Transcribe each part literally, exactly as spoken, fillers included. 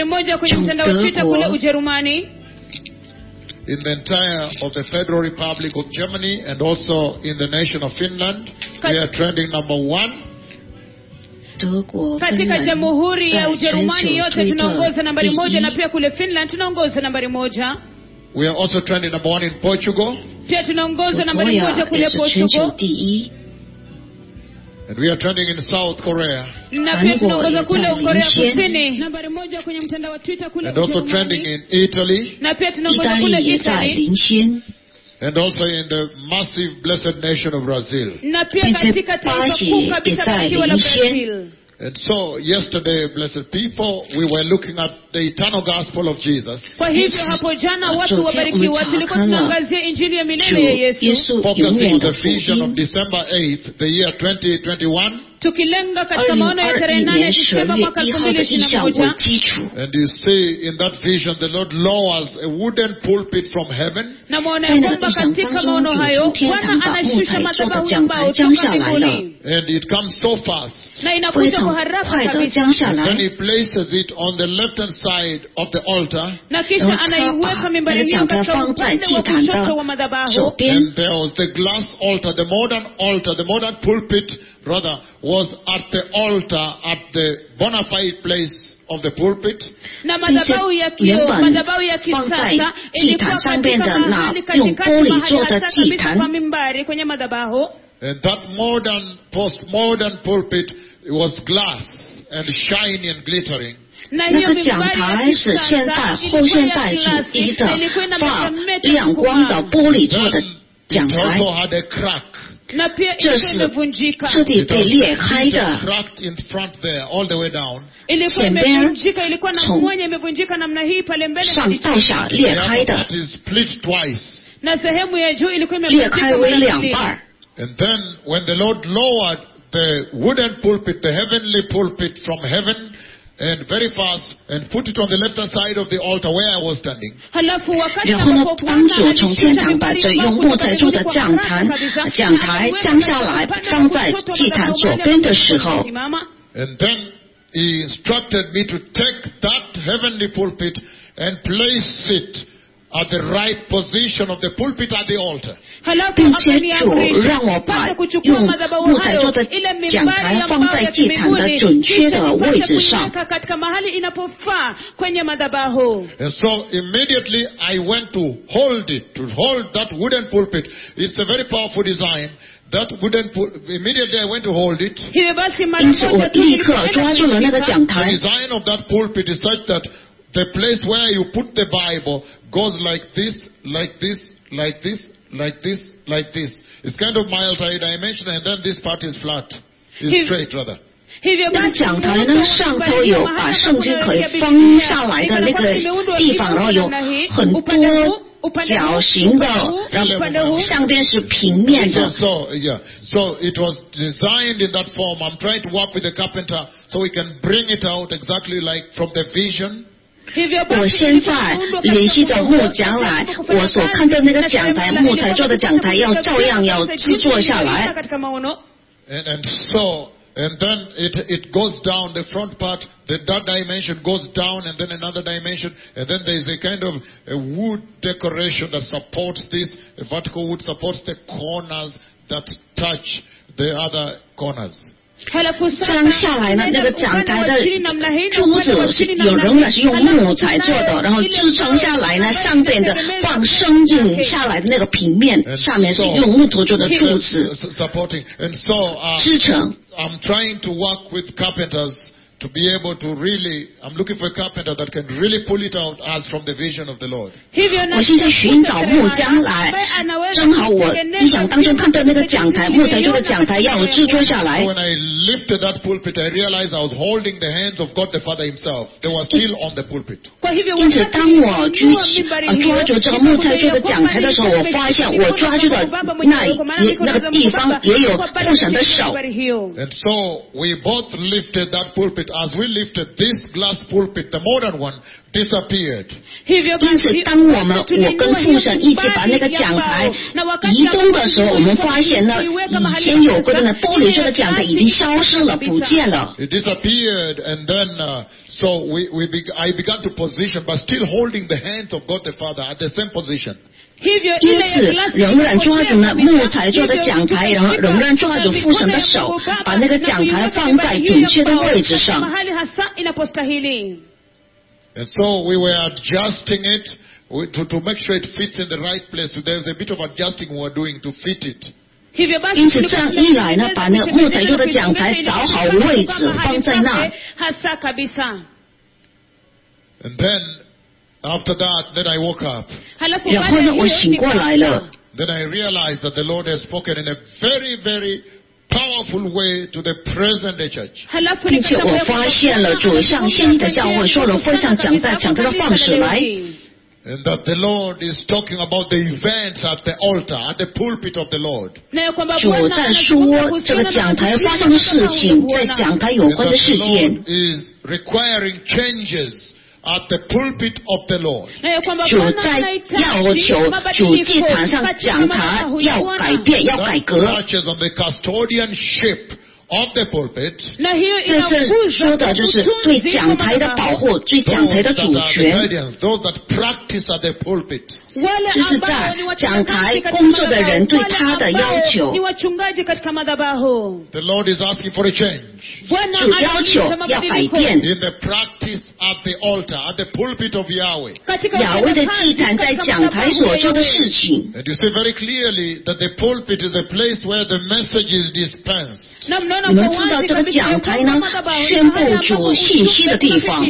nambari moja kwenye mtandao wa Twitter kule Ujerumani. In the entire of the Federal Republic of Germany and also in the nation of Finland, we are trending number one. Katika Jamhuri ya Ujerumani yote tunaongoza nambari moja, na pia kule Finland tunaongoza nambari moja. We are also trending number one in Portugal. Pia tunaongoza nambari moja kule Portugal. And we are trending in South Korea. Na pia tunaongoza kule Korea Kusini nambari moja kwenye mtandao wa Twitter kule. And also trending in Italy. Na pia tunaongoza kule Italy. And also in the massive blessed nation of Brazil. Na pia katika taifa kuu kabisa la Brazil. And so yesterday, blessed people, we were looking at the eternal gospel of Jesus. Kwa hivyo hapo jana watu wabarikiwa tulikuwa tunaangazia injili ya milele ya Yesu. Focusing on the vision of December eighth, the year twenty twenty-one. Tukilenga katika maono ya tarehe nane Disemba mwaka elfu mbili ishirini na moja. And you see in that vision the Lord lowers a wooden pulpit from heaven. Na muone kwamba katika maono hayo Bwana anashusha madhabahu ya mbao kutoka mbinguni. And it comes so fast. Na inakuja kwa haraka kabisa. Then he places it on the left hand side of the altar. Na kisha anaiweka mimbari hiyo katika upande wa kushoto wa madhabahu. And there was the glass altar, the modern altar, the modern pulpit rather was at the altar at the bona fide place of the pulpit. Na madhabahu ya kioo, madhabahu ya kisasa ilikuwa katika mahali katikati mahali hasa mimbari kwenye madhabahu. And that modern, postmodern pulpit was glass and shiny and glittering. 那个讲台是现代后现代主义的发亮光的玻璃做的讲台。这是彻底被裂开的。前边从上到下裂开的。裂开为两半。 And then when the Lord lowered the wooden pulpit, the heavenly pulpit from heaven, and very fast, and put it on the left hand side of the altar where I was standing. 然后呢，当主从天堂把这用木材做的讲坛讲台降下来，放在祭坛左边的时候。 And then he instructed me to take that heavenly pulpit and place it at the right position of the pulpit at the altar. 并且主让我把用木材做的讲台放在祭坛的准确的位置上。 And so immediately I went to hold it, to hold that wooden pulpit. It's a very powerful design. That wooden pulpit, immediately I went to hold it. 因此我立刻抓住了那个讲台。 The design of that pulpit is such that the place where you put the Bible goes like this, like this, like this, like this, like this. It's kind of multi-dimensional, and then this part is flat, is straight rather. 那个讲台呢，上头有把圣经可以放下来的那个地方，然后有很多角形的，然后上边是平面的。 So, yeah. So it was designed in that form. I'm trying to work with the carpenter so we can bring it out exactly like from the vision. 我现在联系着木匠来，我所看到那个讲台，木材做的讲台要照样要制作下来。 And, and so, and then it it goes down the front part. The that dimension goes down, and then another dimension, and then there is a kind of a wood decoration that supports this. A vertical wood supports the corners that touch the other corners. 这样下来呢，那个讲台的桌子是有人呢是用木材做的，然后支撑下来呢，上边的放圣经下来的那个平面，下面是用木头做的柱子支撑。 I'm trying to work with carpenters to be able to really, I'm looking for a carpenter that can really pull it out as from the vision of the Lord. 我现在寻找木匠来，正好我理想当中看到那个讲台，木材做的讲台要我制作下来。 When I lifted that pulpit, I realized I was holding the hands of God the Father Himself. They were still on the pulpit. 因此，当我举起呃抓住这个木材做的讲台的时候，我发现我抓住的那那个地方也有父神的手。 And so we both lifted that pulpit as we lifted this glass pulpit, the modern one, disappeared. 因此当我们我跟父神一起把那个讲台移动的时候，我们发现呢，以前有过的那玻璃做的讲台已经消失了，不见了。 It disappeared, and then uh, so we, we be, I began to position, but still holding the hands of God the Father at the same position. 因此仍然抓住那木材做的讲台，然后仍然抓住父神的手，把那个讲台放在准确的位置上。 And so we were adjusting it to, to make sure it fits in the right place. So there was a bit of adjusting we were doing to fit it. 因此这样一来呢，把那个木材做的讲台找好位置放在那。 And then after that, then I woke up. 然后呢，我醒过来了。 Then I realized that the Lord has spoken in a very, very powerful way to the present day church. 并且我发现了主向现在的教会说了非常强大、强大的方式来。 And that the Lord is talking about the events at the altar, at the pulpit of the Lord. 主在说这个讲台发生的事情，在讲台有关的事件。 Is requiring changes at the pulpit of the Lord. 主在要求主祭坛上讲台要改变，要改革。 Touches on the custodianship of the pulpit. 这这说的就是对讲台的保护，对讲台的主权。 Those that practice at the pulpit. 就是在讲台工作的人对他的要求。 The Lord is asking for a change. 主要求要改变。 In the practice at the altar, at the pulpit of Yahweh. 亚威的祭坛在讲台所做的事情。 And you see very clearly that the pulpit is a place where the message is dispensed. 你们知道这个讲台呢，宣布主信息的地方。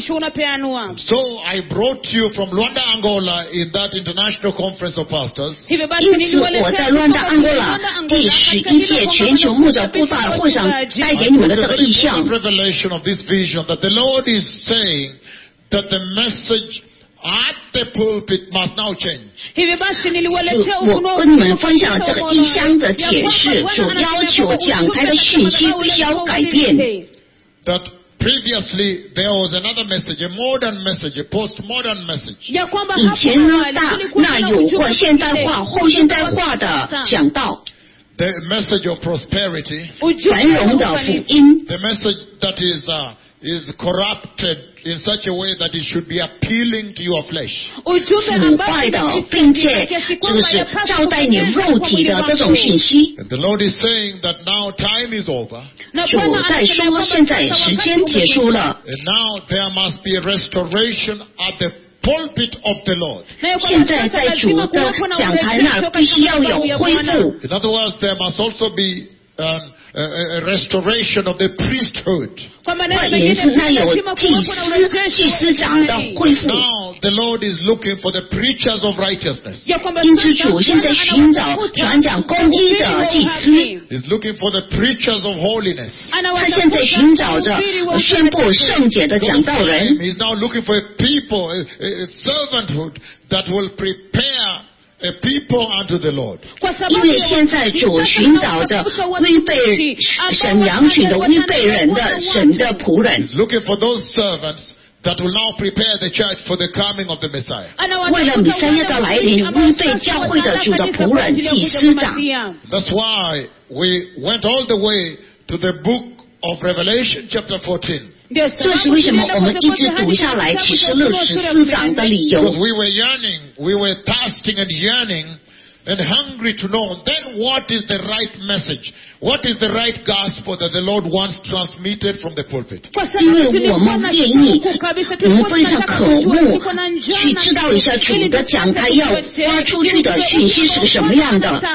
So I brought you from Luanda, Angola, in that international conference of pastors. 因此我在luanda安哥拉第十一届全球牧者布道会上带给你们的这个意象。 Revelation of this vision that the Lord is saying that the message at the pulpit must now change. 我跟你们分享这个意象的解释，主要求讲台的讯息需要改变。 That previously there was another message, a modern message, a postmodern message. 以前呢，那那有过现代化、后现代化的讲道。 The message of prosperity. 繁荣的福音。 The message that is uh, is corrupted in such a way that it should be appealing to your flesh. 腐败的，并且就是招待你肉体的这种讯息。 And the Lord is saying that now time is over. 主在说，现在时间结束了。 And now there must be a restoration at the pulpit of the Lord. 现在在主的讲台那儿必须要有恢复。 In other words, there must also be um, a, a restoration of the priesthood. 换言之，那有祭司、祭司长的恢复。 Now the Lord is looking for the preachers of righteousness. 因此，主现在寻找传讲公义的祭司。 He's looking for the preachers of holiness. 他现在寻找着宣布圣洁的讲道人。 He's now looking for a people, a, a servanthood that will prepare a people unto the Lord. 因为现在主寻找着预备神羊群的预备人的神的仆人。 He's looking for those servants that will now prepare the church for the coming of the Messiah. 为了弥赛亚的来临，预备教会的主的仆人祭司长。 That's why we went all the way to the book of Revelation chapter fourteen. 这是为什么我们一直读下来启示录十四章的理由。 Because we were yearning, we were thirsting and yearning and hungry to know then what is the right message, what is the right gospel that the Lord wants transmitted from the pulpit. 因为我们愿意，我们非常渴慕去知道一下主的讲台要发出去的讯息是什么样的。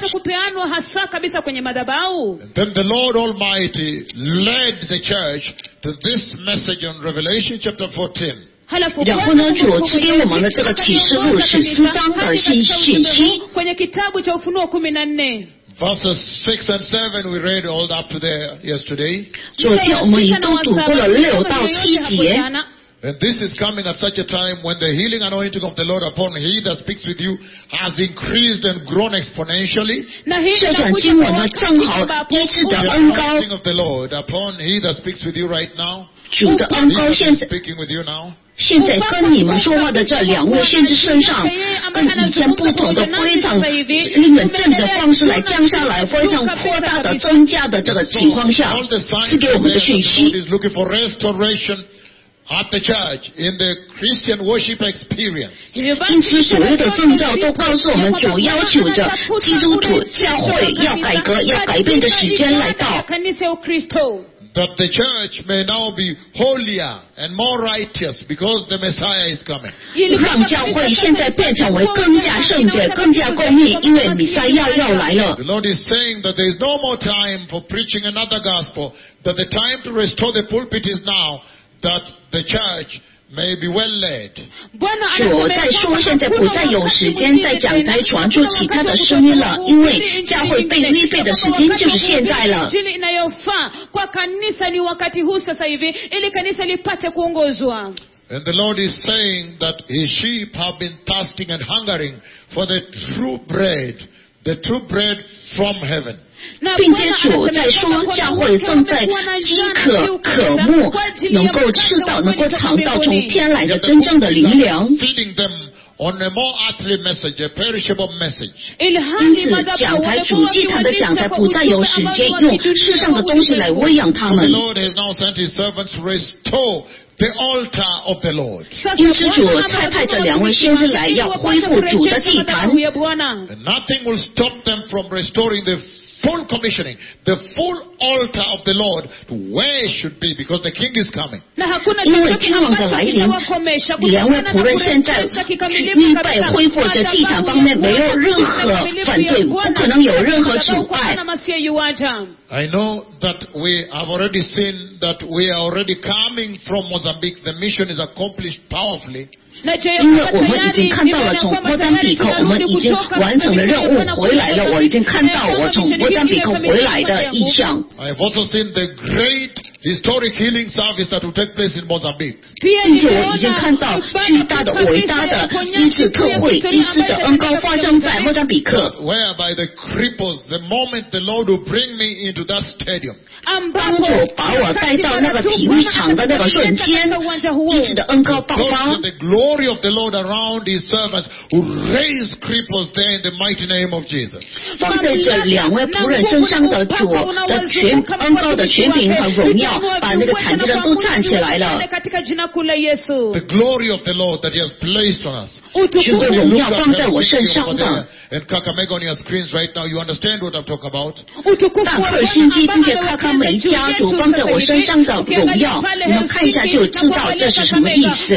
And then the Lord Almighty led the church to this message on Revelation chapter fourteen. 然后呢，主赐给我们的这个启示录十四章的信讯息。 Verses six and seven we read all up to there yesterday. 昨天我们已经读过了六到七节。 And this is coming at such a time when the healing anointing of the Lord upon he that speaks with you has increased and grown exponentially. 这段经文呢，正好医治的 The 恩膏， anointing of the Lord upon he that speaks with you right now. 主的恩膏 He 现 that is 在 speaking with you now. 现在跟你们说话的这两位先知身上，跟以前不同的非常令人震的方式来降下来，非常扩大的增加的这个情况下， All the signs 是给我们的 that 讯 the 息 Lord。is looking for restoration at the church in the Christian worship experience. 因此，所有的征兆都告诉我们，主要求着基督徒教会要改革、要改变的时间来到。 That the church may now be holier and more righteous because the Messiah is coming. 让教会现在变成为更加圣洁、更加公义，因为弥赛亚要来了。 The Lord is saying that there is no more time for preaching another gospel, that the time to restore the pulpit is now, that the church may be well led. 主在说，现在不再有时间在讲台传出其他的声音了，因为教会被预备的时间就是现在了。 Injili inayofaa kwa kanisa ni wakati huu sasa hivi ili kanisa lipate kuongozwa. And the Lord is saying that his sheep have been thirsting and hungering for the true bread, the true bread from heaven. 并且主在说，教会正在饥渴渴慕，能够吃到、能够尝到从天来的真正的灵粮。 Feeding them on a more earthly message, a perishable message. 因此，讲台主祭坛的讲台不再有时间用世上的东西来喂养他 The 们。 Lord has now sent his servants to restore the altar of the Lord. 因此，主差派这两位先知来，要恢复主的祭坛。 And nothing will stop them from restoring the full commissioning, the full altar of the Lord to where it should be, because the King is coming. 因为君王的来临，两位仆人现在预备恢复这祭坛方面没有任何反对，不可能有任何阻碍。 I know that we have already seen that we are already coming from Mozambique. The mission is accomplished powerfully. 因为我们已经看到了从莫桑比克，我们已经完成了任务回来了。我已经看到我从莫桑比克回来的意象。 I have also seen the great historic healing service that will take place in Mozambique. 并且我已经看到巨大的、伟大的医治特会、医治的恩膏发生在莫桑比克。 Whereby the cripples, the moment the Lord will bring me into that stadium. 当主把我带到那个体育场的那个瞬间，医治的恩膏爆发。 The glory of the Lord around his servants who raise cripples there in the mighty name of Jesus. 放在这两位仆人身上的主的全恩膏的权柄和荣耀，把那个残疾人都站起来了。 The glory of the Lord that he has placed on us. 主的荣耀放在我身上的。 And Kakamega on your screens right now, you understand what I'm talking about? 大克尔心机，并且卡卡梅家族放在我身上的荣耀，你们看一下就知道这是什么意思。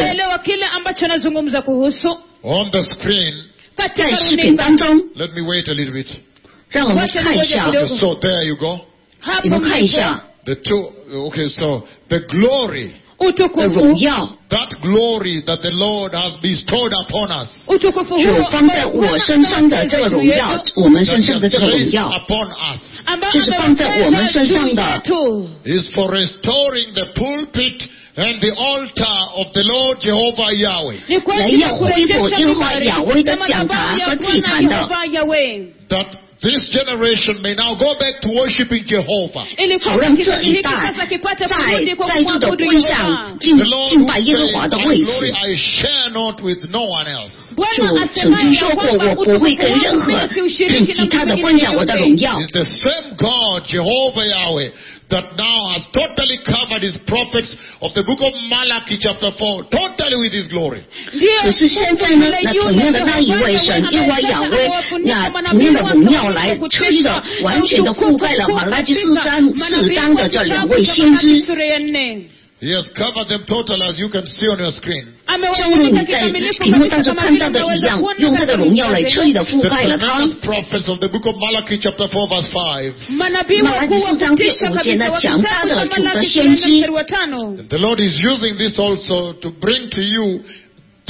On the screen, 在视频当中， let me wait a little bit. 让我们看一下， So there you go. 你们看一下 The two, okay, so the glory, 的荣耀， that glory that the Lord has bestowed upon us, 主放在我身上的这个荣耀，我们身上的这个荣 placed 耀， upon us, 就是放在我们身上的， is for restoring the pulpit and the altar of the Lord Jehovah Yahweh. 来要恢复耶和华亚威的讲坛和祭坛的。 That this generation may now go back to worshiping Jehovah. 好让这一代再再度的归向敬 The Lord 敬 will 拜耶和 say, 华的 My 位 glory 置。 I share not with no one else. 主曾经说过，我不会跟任何其他的分享我的荣耀。 It's the same God, Jehovah Yahweh, that now has totally covered his prophets of the book of Malachi chapter four, totally with his glory. 可是现在呢，那同样的那一位神耶和华亚威，那同样的荣耀来彻底的、完全的覆盖了马拉基四章四章的这两位先知。 He has covered them total, as you can see on your screen. 正如你在屏幕当中看到的一样，用他的荣耀来彻底的覆 The 盖了他。 tremendous prophets of the book of Malachi chapter four verse five. 马拉基四章第五节那强大的主的先知。 And the Lord is using this also to bring to you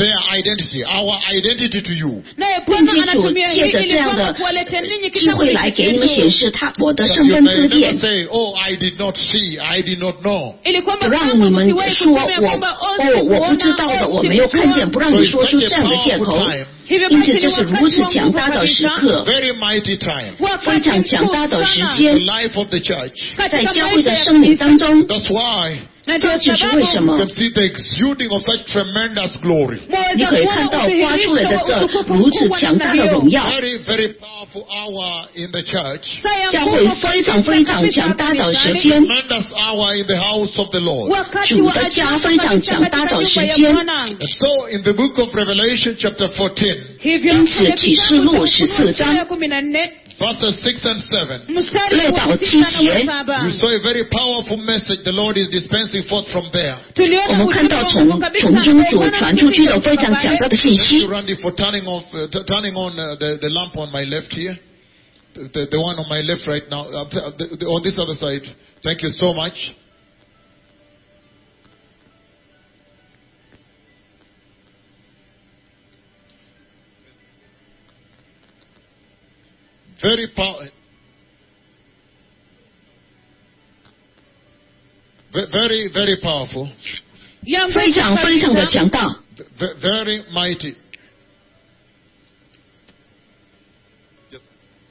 their identity, our identity to you. naye 并 Bwana 且主 anatumia 借 hii 着 ili 这样 kwamba 的 kuwaletea ninyi 机会来 kitambulisho 给你们显 chetu, 示他我的 That 身 you 份 may 字 never 典， say, oh, I did not see, I did not know. ili kwamba 不让 kama 你们 msiwahi 说 kusema 我 kwamba 哦我不知道的，我没有看见，不让 So 你 it's 说出 such 这 a 样的借 powerful 口。 time, 因此这是如此强大的时刻， very mighty time, 非常强大的时 in 间， the life of the church. 在教会的生命当中， That's why 这就是为什 you 么 can see the exuding of such tremendous glory. 你可以看到发出来的这如此强大的荣耀。 Very, very powerful hour in the church. 教会非常非常强大的时间， Tremendous hour in the house of the Lord. 主的家非常强大的时间。 And so in the book of Revelation chapter fourteen, 因此启示录十四章 verses six and seven, 六到七节， you saw a very powerful message the Lord is dispensing forth from there. 我们看到从从中主传出去的非常强大的信 Thank 息 you,。Randy, for turning off, uh, t- turning on uh, the, the lamp on my left here. The, the, the one on my left right now, uh, the, the, on this other side. Thank you so much. Very power. Very, very powerful. 非常非常的强大， V- very mighty. Just-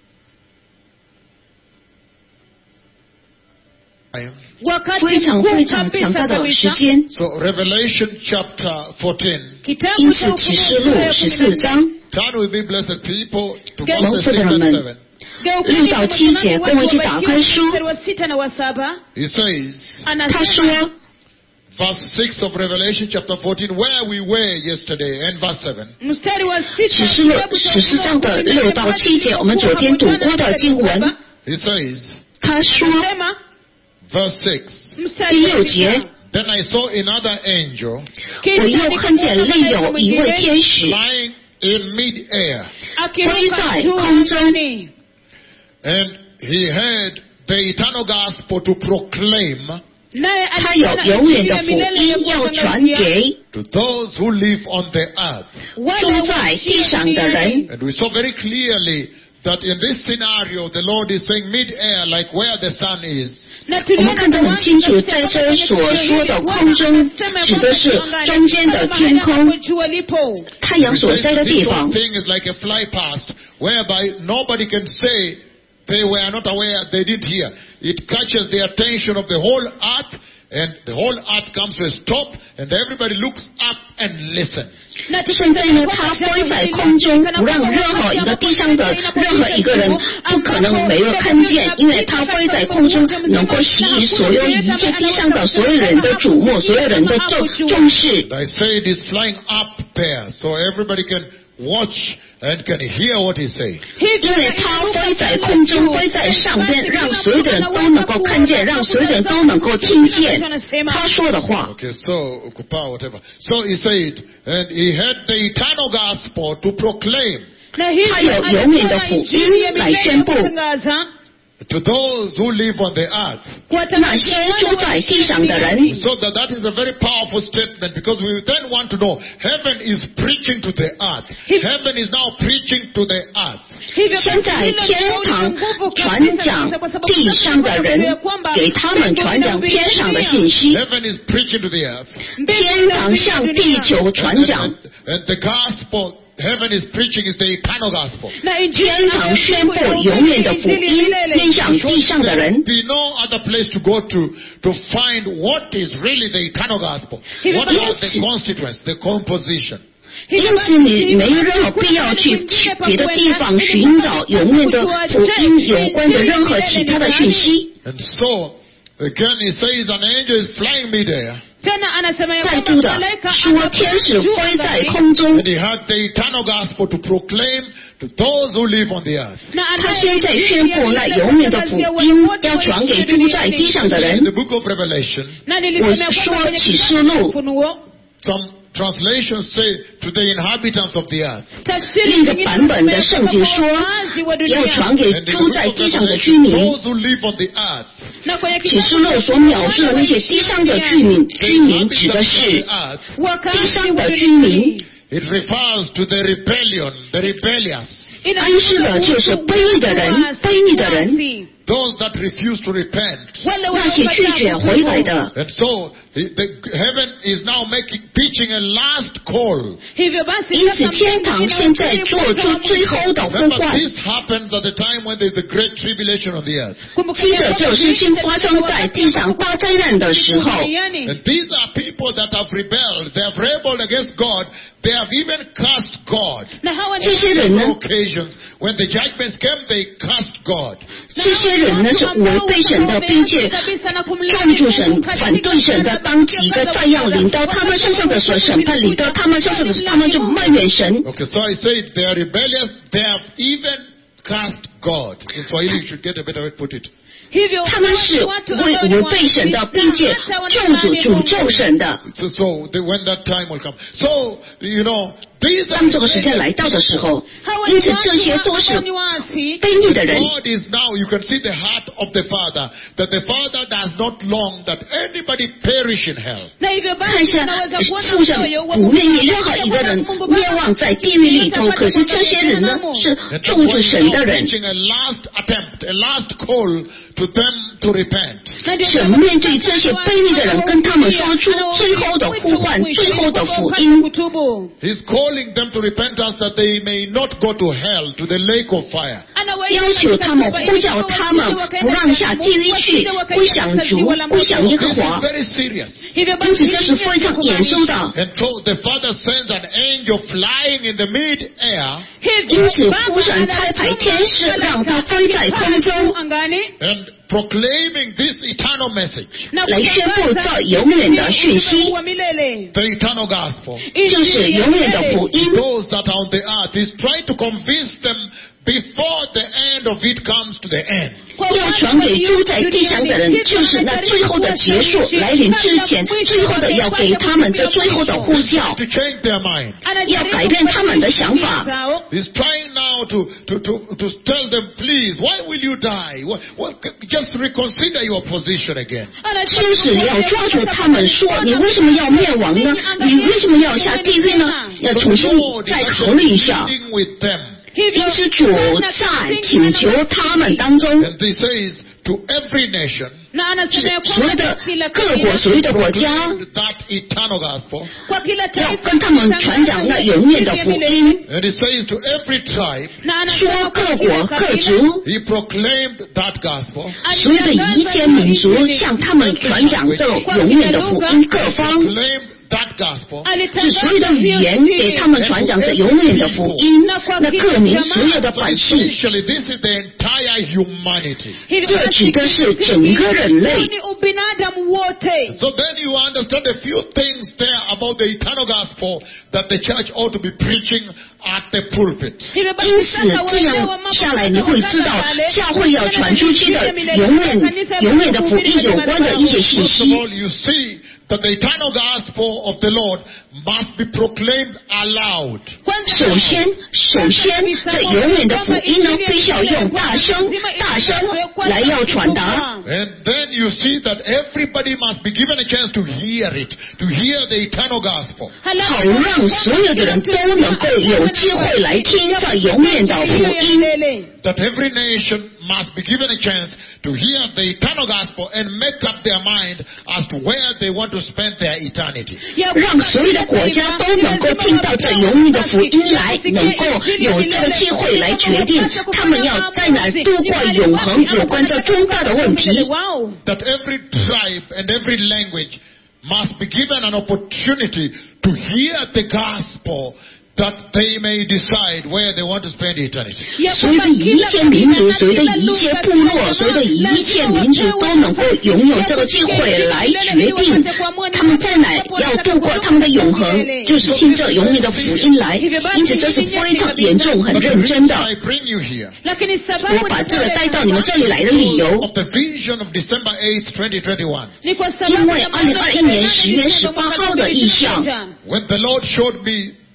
I am. 非常非常强大的时间。 So Revelation chapter fourteen. 因此启示录十四章 Turn with me, blessed people, to Okay. verses six and seven. 六到七节，跟我一起打开书。 He says, 他说， verse six of Revelation chapter fourteen, where we were yesterday, and verse seven. 启示录十四章的六到七节，我们昨天读过的经文。 He says, 他说， verse six, 第六节， then I saw another angel 我又看见另有一位天使 flying in mid-air, 飞在空中， and he had the eternal gospel to proclaim 他有永远的福音要传给 to those who live on the earth. 住在地上的人。 And we saw very clearly that in this scenario, the Lord is saying mid-air, like where the sun is. 我们看得很清楚，在这所说的空中，指的是中间的天空，太阳所在的地 This 方 whole。thing is like a fly past, whereby nobody can say they were not aware, they didn't hear. It catches the attention of the whole earth, and the whole earth comes to a stop, and everybody looks up and listens. 现在呢，它飞在空中，不让任何一个地上的任何一个人不可能没有看见，因为它飞在空中，能够吸引所有一切地上的所有人的瞩目，所有人的重重视。 I say it is flying up there, so everybody can watch and can hear what he says. 因为它飞在空中，飞在上边，让所有的人都能够看见，让所有的人都能够听见他说的话。 Okay, so, Kupa, whatever. So he said, and he had the eternal gospel to proclaim 他有永远的福音来宣布 to those who live on the earth. 那些住在地上的人。 So that, that is a very powerful statement, because we then want to know, heaven is preaching to the earth. Heaven is now preaching to the earth. 现在天堂传讲地上的人，给他们传讲天上的信息。 Heaven is preaching to the earth. 天堂向地球传 And, 讲 and, and the gospel heaven is preaching is the eternal gospel. 天堂宣布永远的福音，面向地上的人。 Be no other place to go to to find what is really the eternal gospel. What are the constituents, the composition. 因此，你没有任何必要去去别的地方寻找永远的福音有关的任何其他的讯息。 And so, again, he says an angel is flying midair. 再度的说，天使飞在空中 And，he had the eternal gospel to proclaim to those who live on the earth. 他现在宣布那永远的福音要传给住在地上的 In 人 the。book of Revelation, 我说启示录， some translations say to the inhabitants of the earth. 另一个版本的圣经说，要传给 And in the 住 book 在 of 地上的 Revelation, 居民。 those who live on the earth. 启示录所描述的那些地上的居民，居民指的是 The inhabitants of the earth. 地上的居民。 it refers to the rebellion, the rebellious. 安息的就是卑逆的人，卑逆的人， Those that refuse to repent. 那些拒绝悔改的。 And so, the, the heaven is now making, pitching a last call. 因此，天堂现在做出最后的呼 Remember, 唤。 this happens at the time when there's a great tribulation on the earth. 记得这事情发生在地上大灾难的时候。 And these are people that have rebelled. They have rebelled against God. They have even cursed God. 这些人呢？ On occasions, when the judgments came, they cursed God. 这些人呢是违背神的，并且咒诅神、反对神的。当几个这样临到他们身上的时候，审判临到他们身上的时候，他们就埋怨神。 Okay, so I said they are rebellious. They have even cursed God. In Swahili, you should get a better way to put it. 他们是违违背神的，并且咒诅诅咒神的。 So, so the, when that time will come. So, you know, these are 当这个时间来到的时候，因此这些都是卑逆的人。 God is now, you can see the heart of the Father, that the Father does not long that anybody perish in hell. 看一下，父神不愿意任何一个人灭亡在地狱里头，可是这些人呢是 And 咒 that's 诅 why 神 he's 的 now 人。 preaching a last attempt, a last call to them to repent. 神面对这些卑逆的人，跟他们说出最后的呼唤，最后的福音。 He's calling them to repentance that they may not go to hell, to the lake of fire. 要求他们呼叫他们不让下地狱去，归向主，归向耶和 This is 华。 very serious. 因此这是非常严肃的。 And so the Father sends an angel flying in the mid-air 因此父神差派天使，让他飞在空中， and proclaiming this eternal message, 来宣布这永远的讯息， the eternal gospel. 就是永远的福音。 Those that are on the earth, He's trying to convince them before the end of it comes to the end. 要传给住在地上的人，就是那最后的结束来临之前，最后的要给他们这最后的呼叫， To change their mind. 要改变他们的想法。 He's trying now to, to, to, to tell them, please, why will you die? What, what, just reconsider your position again. 就是要抓住他们说，你为什么要灭亡呢？你为什么要下地狱呢？要重新 Lord is 再考虑一 actually 下。 pleading with them. 因此主在请求他们当中， And He says to every nation, 所有的各国、所有的国家， that eternal gospel. 要跟他们传讲那永远的福音。 And He says to every tribe, 说各国各族， He proclaimed that gospel. 所有的一切民族向他们传讲这永远的福音，各方 Proclaimed that gospel. 是所有的语言给他们传讲这永远的福音。那各民所有的百姓， Essentially, this is the entire humanity. 这指的是整个人类。 So then you understand a few things there about the eternal gospel that the church ought to be preaching at the pulpit. 因此这样下来，你会知道教会要传出去的永远永远的福音有关的一些信 First of 息。 all, you see that the eternal gospel of the Lord must be proclaimed aloud. 首先，首先，这永远的福音呢，必须要用大声、大声来要传达。 And then you see that everybody must be given a chance to hear it, to hear the eternal gospel. 好让所有的人都能够有机会来听这永远的福音。 That every nation must be given a chance to hear the eternal gospel and make up their mind as to where they want to spend their eternity. 让所有的国家都能够听到这永远的福音来，能够有这个机会来决定他们要在哪度过永恒有关这重大的问题。 That every tribe and every language must be given an opportunity to hear the gospel, that they may decide where they want to spend eternity. 所有的一切民族，所有的一切部落，所有的一切民族都能够拥有这个机会来决定他们在哪要度过他们的永恒，就是听这永远的福音来。因此这是非常严重、很认真的。 I bring you here 我把这个带到你们这里来的理由， of the vision of December eighth, twenty twenty-one. 因为二零二一年十月十八号的意象， When the Lord showed me the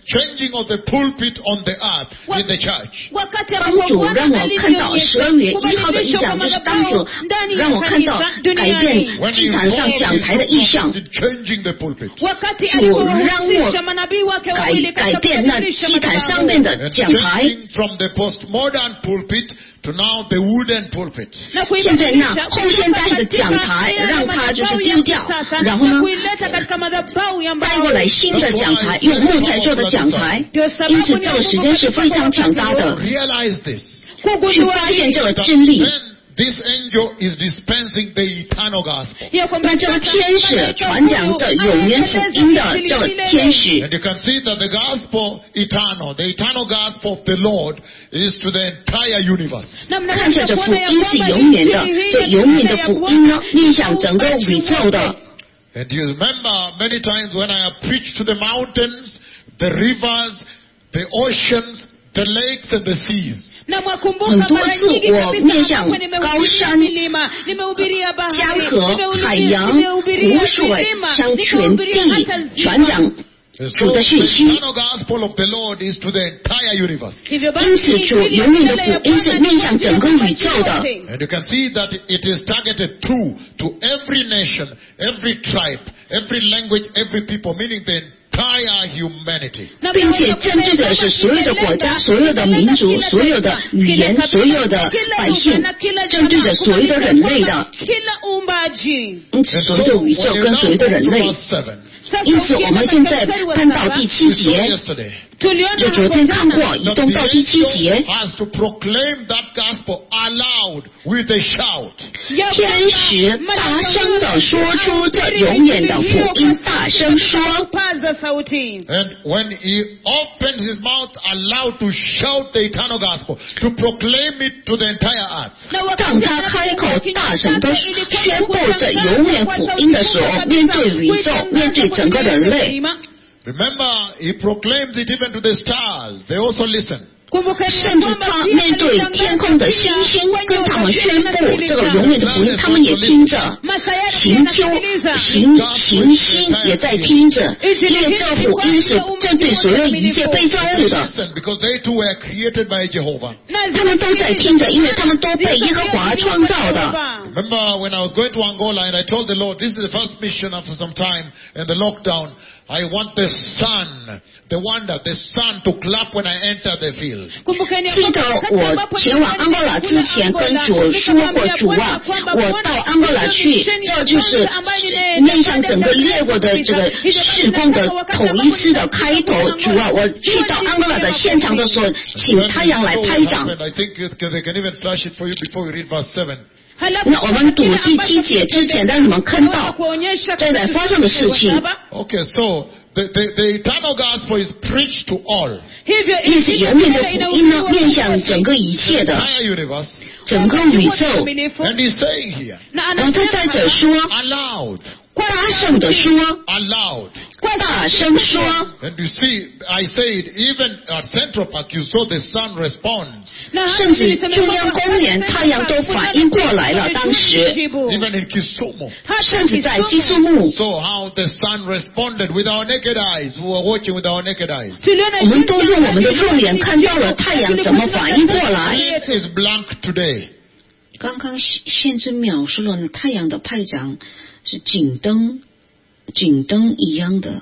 changing of the pulpit on the earth in the church. wakati 当 ambapo 主 Bwana 让我看到十二月 alionyesha 一号的异象，就是当主 kubadilishwa kwa madhabahu ndani 让 ya 我看到 kanisa 改变 duniani. When 祭 he 坛上 involved 讲 his 台的异象， prophets in changing the pulpit. wakati 主让我 alipohusisha manabii wake 改 wawili 改 katika 变那 kubadilisha 祭坛上 madhabahu. 面的 And 讲台， changing from the postmodern pulpit to now the wooden pulpit. 那现在那 kuibadilisha 后现代的讲台 katika 让它就是 madhabahu 丢 ya 掉， kisasa 然后呢 na kuileta katika madhabahu ya 带 mbao. 过来新的讲台，用木材做的讲台，因此这个时间是非常强大的， Realize this. 去发现这个真理。 Then this angel is dispensing the eternal gospel. 那这个天使传讲这永远福音的这个天使， And you can see that the gospel eternal, the eternal gospel of the Lord is to the entire universe. 看下这福音是永远的，这永远的福音呢，面向整个宇宙的。 And you remember many times when I have preached to the mountains, the rivers, the oceans, the lakes and the seas. 那mwakumbuka 很多 mara 次 nyingi 我 kabisa 面向 ambapo nimehubiria 高山 milima, nimehubiria 江 bahari, 河、 nimehubiria- 海洋、 nimehubiria 湖水 milima, 向全 nimehubiria 地 hata 传讲 So 主的 the 讯息。 eternal gospel of the Lord is to the entire universe. hivyo basi 因此，主永远的福音是面向整个宇宙的。 And you can see that it is targeted to, to every nation, every tribe, every language, every people, meaning the entire humanity. 并且针对的是所有的国家、所有的民族、所有的语言、所有的百姓，针对着所有的人类的， kila uumbaji. 因此 And 所有的 so 宇 when 宙 you 跟 now 所有的 go 人 to 类。 verse seven, 因此，我们现在看到第七 we saw 节， yesterday. 就昨天看过，移 That 动到 the 第七 angel 节， has to proclaim that gospel aloud with a shout. 天使大声的说出这永远的福音，大声说。 kupaza sauti. And when he opens his mouth aloud to shout the eternal gospel, to proclaim it to the entire earth. 当他开口大声的宣布这永远福音的时候，面对宇宙，面对整个人类。 Remember, he proclaims it even to the stars. They also listen. 甚至他面对天空的星星，跟他们宣布这个永远的福音，他们也听着。行丘、行行星也在听着，因为这福音是针对所有一切被造物的。 Listen, because they too were created by Jehovah. 他们都在听着，因为他们都被耶和华创造的。 Remember when I was going to Angola and I told the Lord, this is the first mission after some time and the lockdown. I want the sun, the wonder, the sun to clap when I enter the field. 记得我前往安哥拉之前跟主说过，主啊，我到安哥拉去，这就是面向整个列国的这个事工的头一次的开头。主啊，我去到安哥拉的现场的时候，请太阳来拍掌。 I think it- they can even flash it for you before you read verse seven. 那我们读第七节之前，让你们看到正在发生的事情。 Okay, so the, the, the eternal gospel is preached to all. 因此，永远的福音呢，面向整个一切的 Entire universe. 整个宇宙。 And he's saying here, 然后他在这说， aloud, 大声的说， aloud. 大声说。 And you see, I said, even at Central Park, you saw the sun responds. 甚至中央公园太阳都反应过来了，当时 Even in Kisumu. 甚至在基苏木， So how the sun responded with our naked eyes, who are watching with our naked eyes. 我们都用我们的肉眼看到了太阳怎么反应过来。 It is blank today. 刚刚先知描述了呢，太阳的拍掌是警灯，警灯一样的。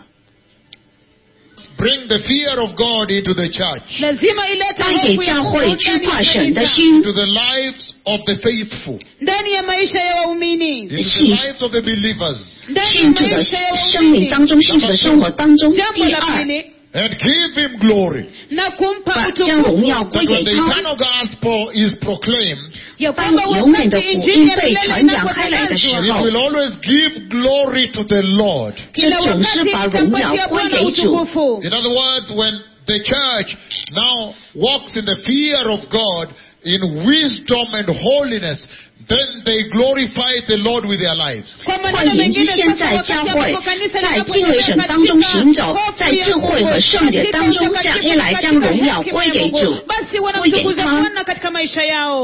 Bring the fear of God into the church, 带给教会惧怕神的心， to the lives of the faithful, ndani ya maisha ya waumini, into the lives of the believers, 信徒的生命当中，信徒的生活当中。 jambo 第 la 二， pili and give him glory. na kumpa 把将荣耀 utukufu 归 But 给 when the 他。 eternal gospel is proclaimed, ya 当 kwamba 永远的 wakati 福 injili 音 ya 被 milele 传讲开来的时 inapotangazwa, it 候， will always give glory to the Lord. 这总是把荣耀归给主。 utukufu. In other words, when the church now walks in the fear of God, in wisdom and holiness, then they glorify the Lord with their lives. 换言之，现在教会在敬畏神当中行走，在智慧和圣洁当中，这样一来将荣耀归给主， basi 归给 wanamtukuza 他。 Bwana katika maisha yao.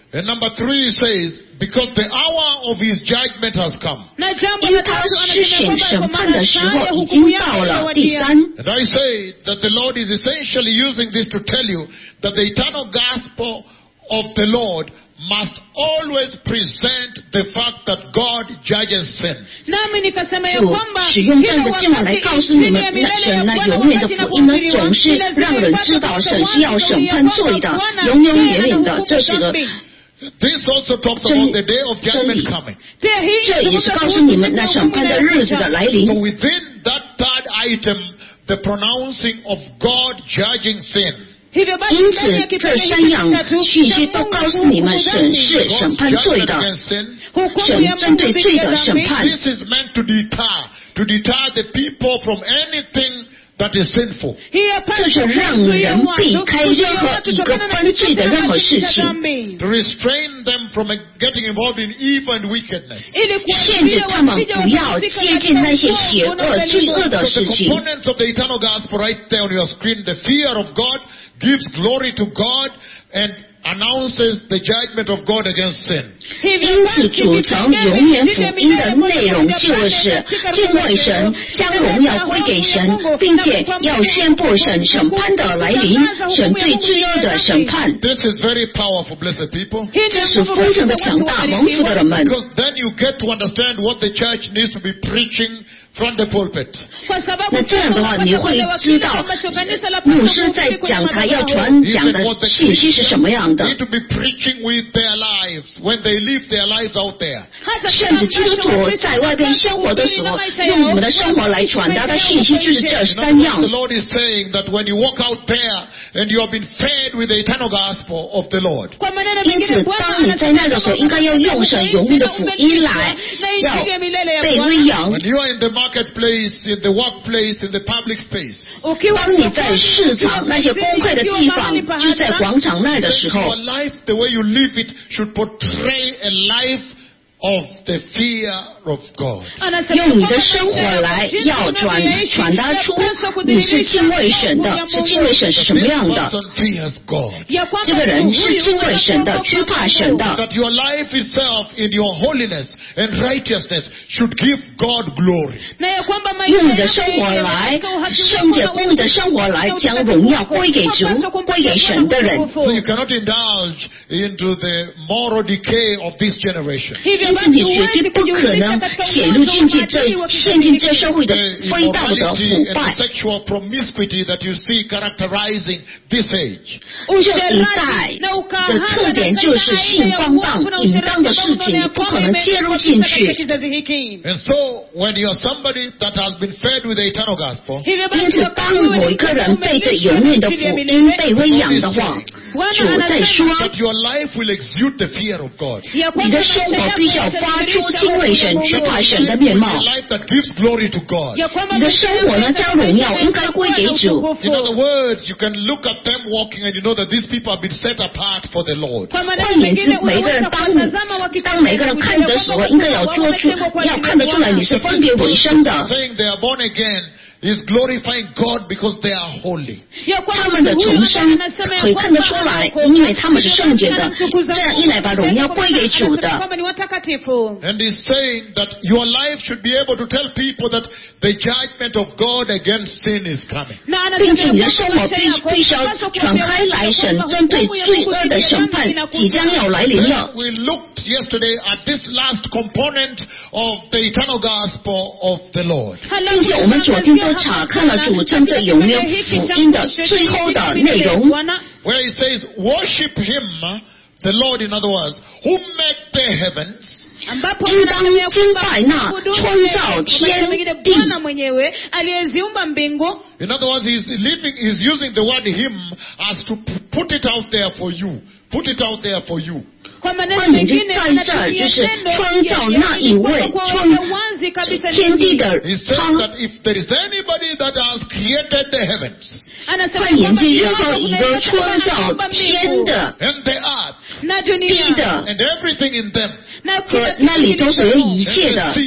And number three says, because the hour of his judgment has come. 那jambo 因 la 他 tatu 施 anasema 行 kwamba 审 kwa 判的 maana 时 saa 候 ya 已 hukumu 经 yake 到了。第 yawadia. 三， And I say that the Lord is essentially using this to tell you that the eternal gospel of the Lord must always present the fact that God judges sin. nami nikasema ya 主 kwamba 使用这样 kila 的经文来 wakati 告诉你 injili 们， ya 那 milele 神 ya 那 Bwana 永远的 wakati 福音呢， inapohubiriwa, 总是 ni lazima 让人知道 ipate 神是要 wazi 审 ya 判 kwamba 罪的， Bwana 永永 yeye 远远的， anahukumu 这是个 dhambi. This also talks 真- about the day of judgment 真理。 coming. 这hii 这也是 inazungumza 告诉 kuhusu 你们 siku 那 ya 审判的 hukumu 日子的 inayokuja. 来 So 临。 within that third item, the pronouncing of God judging sin. Hivyo basi 因 ndani ya 此，这 kipengele 三 hiki 样 kitatu 讯息 cha 都 Mungu 告诉你们， kuhukumu 审 dhambi, 视 审 God's 判罪 judgment 的， against sin. hukumu 神 ya 针 Mungu 对 dhidi 罪 ya 的审 dhambi. 判。 This is meant to deter, to deter the people from anything that is sinful. Hii hapa 这是让人避开任何一个犯罪的任何事情， To restrain them from getting involved in evil and wickedness. 限制他们不要接近那些邪恶、罪恶的 So 事 the 情。 components of the eternal gospel right there on your screen, the fear of God gives glory to God and announces the judgment of God against sin. 因此，组成永远福音的内容就是敬畏神，将荣耀归给神，并且要宣布神审判的来临，神对罪恶的审判。 This is very powerful, blessed people. 这是非常的强大，蒙福的人们。 Because then you get to understand what the church needs to be preaching from the pulpit. 那这样的话，你会知道牧师在讲台要传讲的信息是什么样的。 Need to be preaching with their lives when they live their lives out there. 甚至基督徒在外边生活的时候，用我们的生活来传达的信息就是这 In 三 other 样 words,。the Lord is saying that when you walk out there and you have been fed with the eternal gospel of the Lord, 因此，当你在那个时候，应该要用神永远的福音来，要被喂养。 when you are in the marketplace, in the workplace, in the public space, 当你在市场那些公开的地方，就在广场那的时 your 候， life, the way you live it, should portray a life of the fear of God. 用你的生活来要转传达出你是敬畏神的，是敬畏神是什么 This 样的？ person fears God. 这个人是敬畏神的，惧怕神的。 That your life itself in your holiness and righteousness should give God glory. 用你的生活来圣洁公义的生活来将荣耀归给主，归给神的人。 So you cannot indulge into the moral decay of this generation. 因此，你绝对不可能显露进去这陷进这社会的 The 非道德 immorality 腐 and 败 the。sexual promiscuity that you see characterizing this age. 这一代的特点就是性放荡、淫荡的事情，你不可能介入进去。 And so, when you are somebody that has been fed with the eternal gospel, 因此，当某一个人被这永远的福音被喂养的话，主在说， that your life will exude the fear of God. 你的生活必须要发出敬畏神、惧怕神的面 A 貌。 life that gives glory to God. 你的生活呢，将荣耀应该归给主。 In other words, you can look at them walking and you know that these people have been set apart for the Lord. 换言之，每个人当当每个人看的时候，应该要做出，要看得出来你是分别为圣的。 Saying they are born again is glorifying God because they are holy. 他们的重生可以看得出来，因为他们是圣洁的，这样一来把荣耀归给主的。 And he's saying that your life should be able to tell people that the judgment of God against sin is coming. 并且你的生活必必须要传开来，神针对罪恶的审判即将要来临了。 We looked yesterday at this last component of the eternal gospel of the Lord. 并且我们昨天都查看了主称这永远福音的最后的内容， Where he says, worship him, the Lord in other words, who made the heavens, 应当敬拜那创造天地。 in other words, he's living, he's using the word him as to p- put it out there for you. Put it out there for you. 换言之，在这儿就是创造那一位创天地的 He's saying 他。 that if there is anybody that has created the heavens 换言之，任何一个创造天的、 and the earth 地的 and everything in them 和那里头所有一 and 切 the 的， sea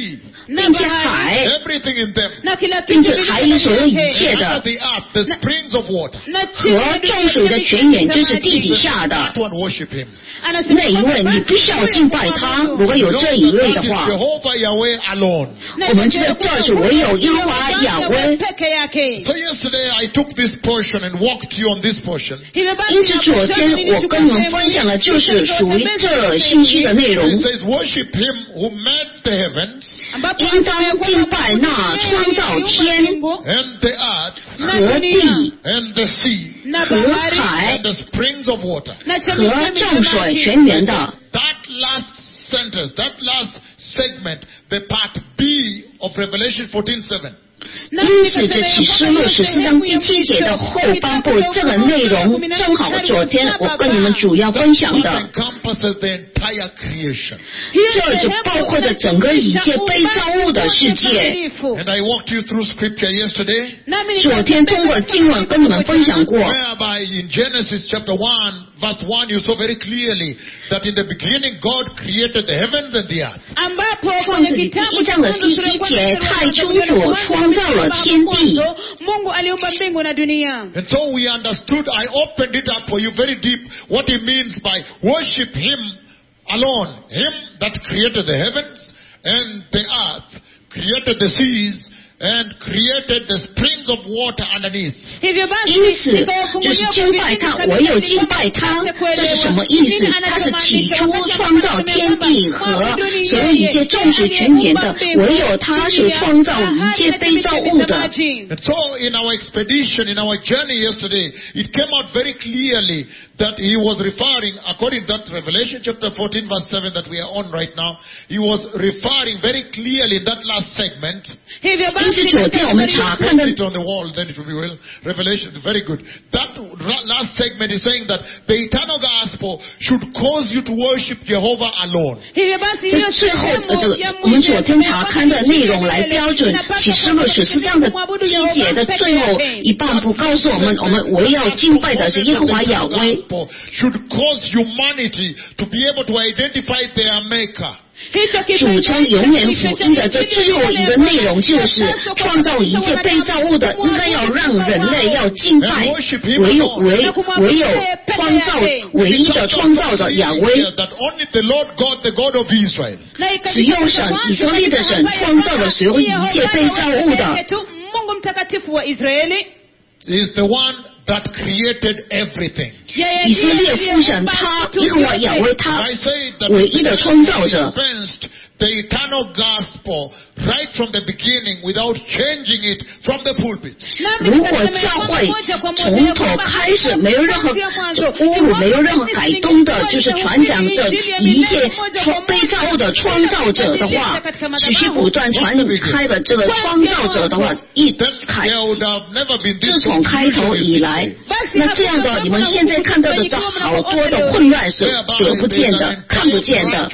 并且海， everything in them, 那 kila 并 kitu 且海里所有一切 under 的 the earth, the springs of water. 那chini 和众水的泉源，就是地底下的 That one worship him. 那一位，你必须要敬拜他。如果有这一位的 That is 话， Jehovah Yahweh alone. 我们知道这是唯有耶和华亚威。 peke yake. So yesterday I took this portion and walked you on this portion. Hivyo basi 因此昨天我跟你们分享的就是属于这信息的内容。 It says, worship him who made the heavens 应当敬拜那创造天 and the earth 和地 and the sea 和海 and the springs of water. 和众水泉源的。 That last sentence, that last segment, the part B of Revelation fourteen seven. 因此，这启示录十四章第七节的后半部，这个内容正好昨天我跟你们主要分享 It 的， encompasses the entire creation. 这就包括着整个一切被造物的世界。 And I walked you through scripture yesterday, 昨天通过经文跟你们分享过， whereby in Genesis chapter one, verse one, you saw very clearly that in the beginning God created the heavens and the earth. ambapo 创世纪第一章的第一节，太初主创造了天地。 Mungu aliumba mbingu na dunia. And so we understood, I opened it up for you very deep, what he means by worship him alone. Him that created the heavens and the earth, created the seas, and created the springs of water underneath. 因因此，就是敬拜他，唯有敬拜他，这是什么意思？他是起初创造天地和所有一切众水泉源的，唯有他是创造一切被造物的。 And so in our expedition, in our journey yesterday, it came out very clearly that he was referring, according to that Revelation chapter fourteen verse seven that we are on right now, he was referring very clearly in that last segment. 因此，昨天我们查看 Put 的 it on the wall, then it will be well. Revelation, very good. That last segment is saying that the eternal gospel should cause you to worship Jehovah alone. 这最后的这个，我们昨天查看的内容来标准启示录十四章的七节的最后一半部，告诉我们，我们唯要敬拜的是耶和华亚威。 Should cause humanity to be able to identify their maker. 主称永远福音的这最后一个内容，就是创造一切被造物的，应该要让人类要敬拜唯有唯唯有创造唯一的创造者亚威。 That only the Lord God, the God of Israel. 只有神以色列的神创造了所有一切被造物的。 Mungu mtakatifu wa Israeli is the one that created everything. 以色列父神他耶和华亚威他 I say that 唯一的创造者。 the eternal gospel right from the beginning without changing it from the pulpit. 如果教会从头开始没有任何侮辱、没有任何改动的，就是传讲这一切被造物的创造者的话，继续不断传开的这个创造者的话，一开，自从开头以来，那这样的你们现在看到的这好多的混乱是得不见的、看不见的。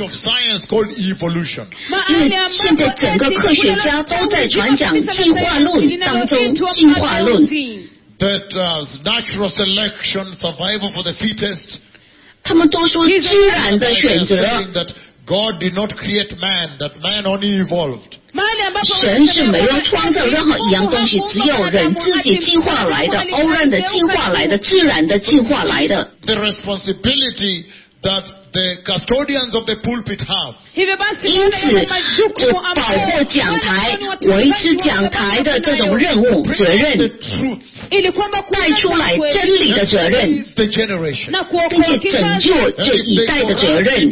因为现在整个科学家都在传讲进化论当中，进化论。 That uh, natural selection, survival for the fittest. 他们都说自然的选择。 That God did not create man, that man only evolved. 神是没有创造任何一样东西，只有人自己进化来的，偶然的进化来的，自然的进化来的。 The responsibility that the custodians of the pulpit have. 因此，这保护讲台、维持讲台的这种任务、责任，带出来真理的责任，并且拯救这一代的责任。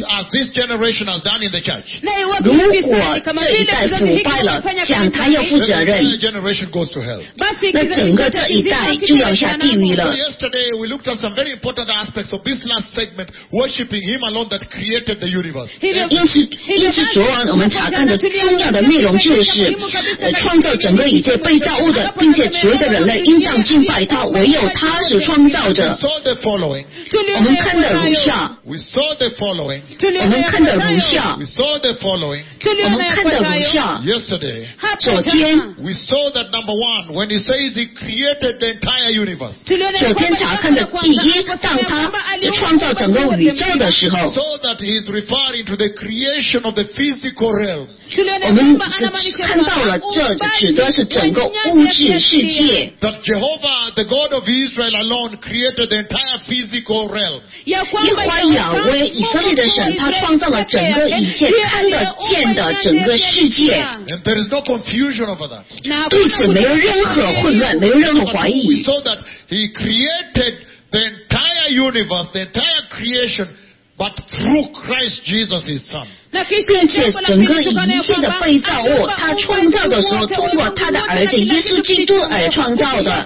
如果这一代腐败了，讲台要负责任，那整个这一代就要下地狱了。 Yesterday we looked at some very important aspects of this last segment, worshiping Him alone that created the universe. 因此，因此，昨晚我们查看的重要的内容就是，呃，创造整个一切被造物的，并且所有的人类应当敬拜他，唯有他是创造者。我们看的如下。我们看的如下。我们看的如下。 Yesterday, 昨天 we saw that number one, when He says He created the entire universe. 昨天查看的第一，当他创造整个宇宙的时候。 候， saw that he is referring to the creation of the physical realm. 我们只看到了这指的是整个物质世界。 That Jehovah, the God of Israel alone, created the entire physical realm. 耶和华亚威以色列的神，他创造了整个一切看得见的整个世界， And there is no confusion over that. 对此没有任何混乱，没有任何怀 We 疑。 saw that he created the entire universe, the entire creation, but through Christ Jesus, his son. 并且整个一切的被造物，他创造的时候，通过他的儿子耶稣基督而创造的。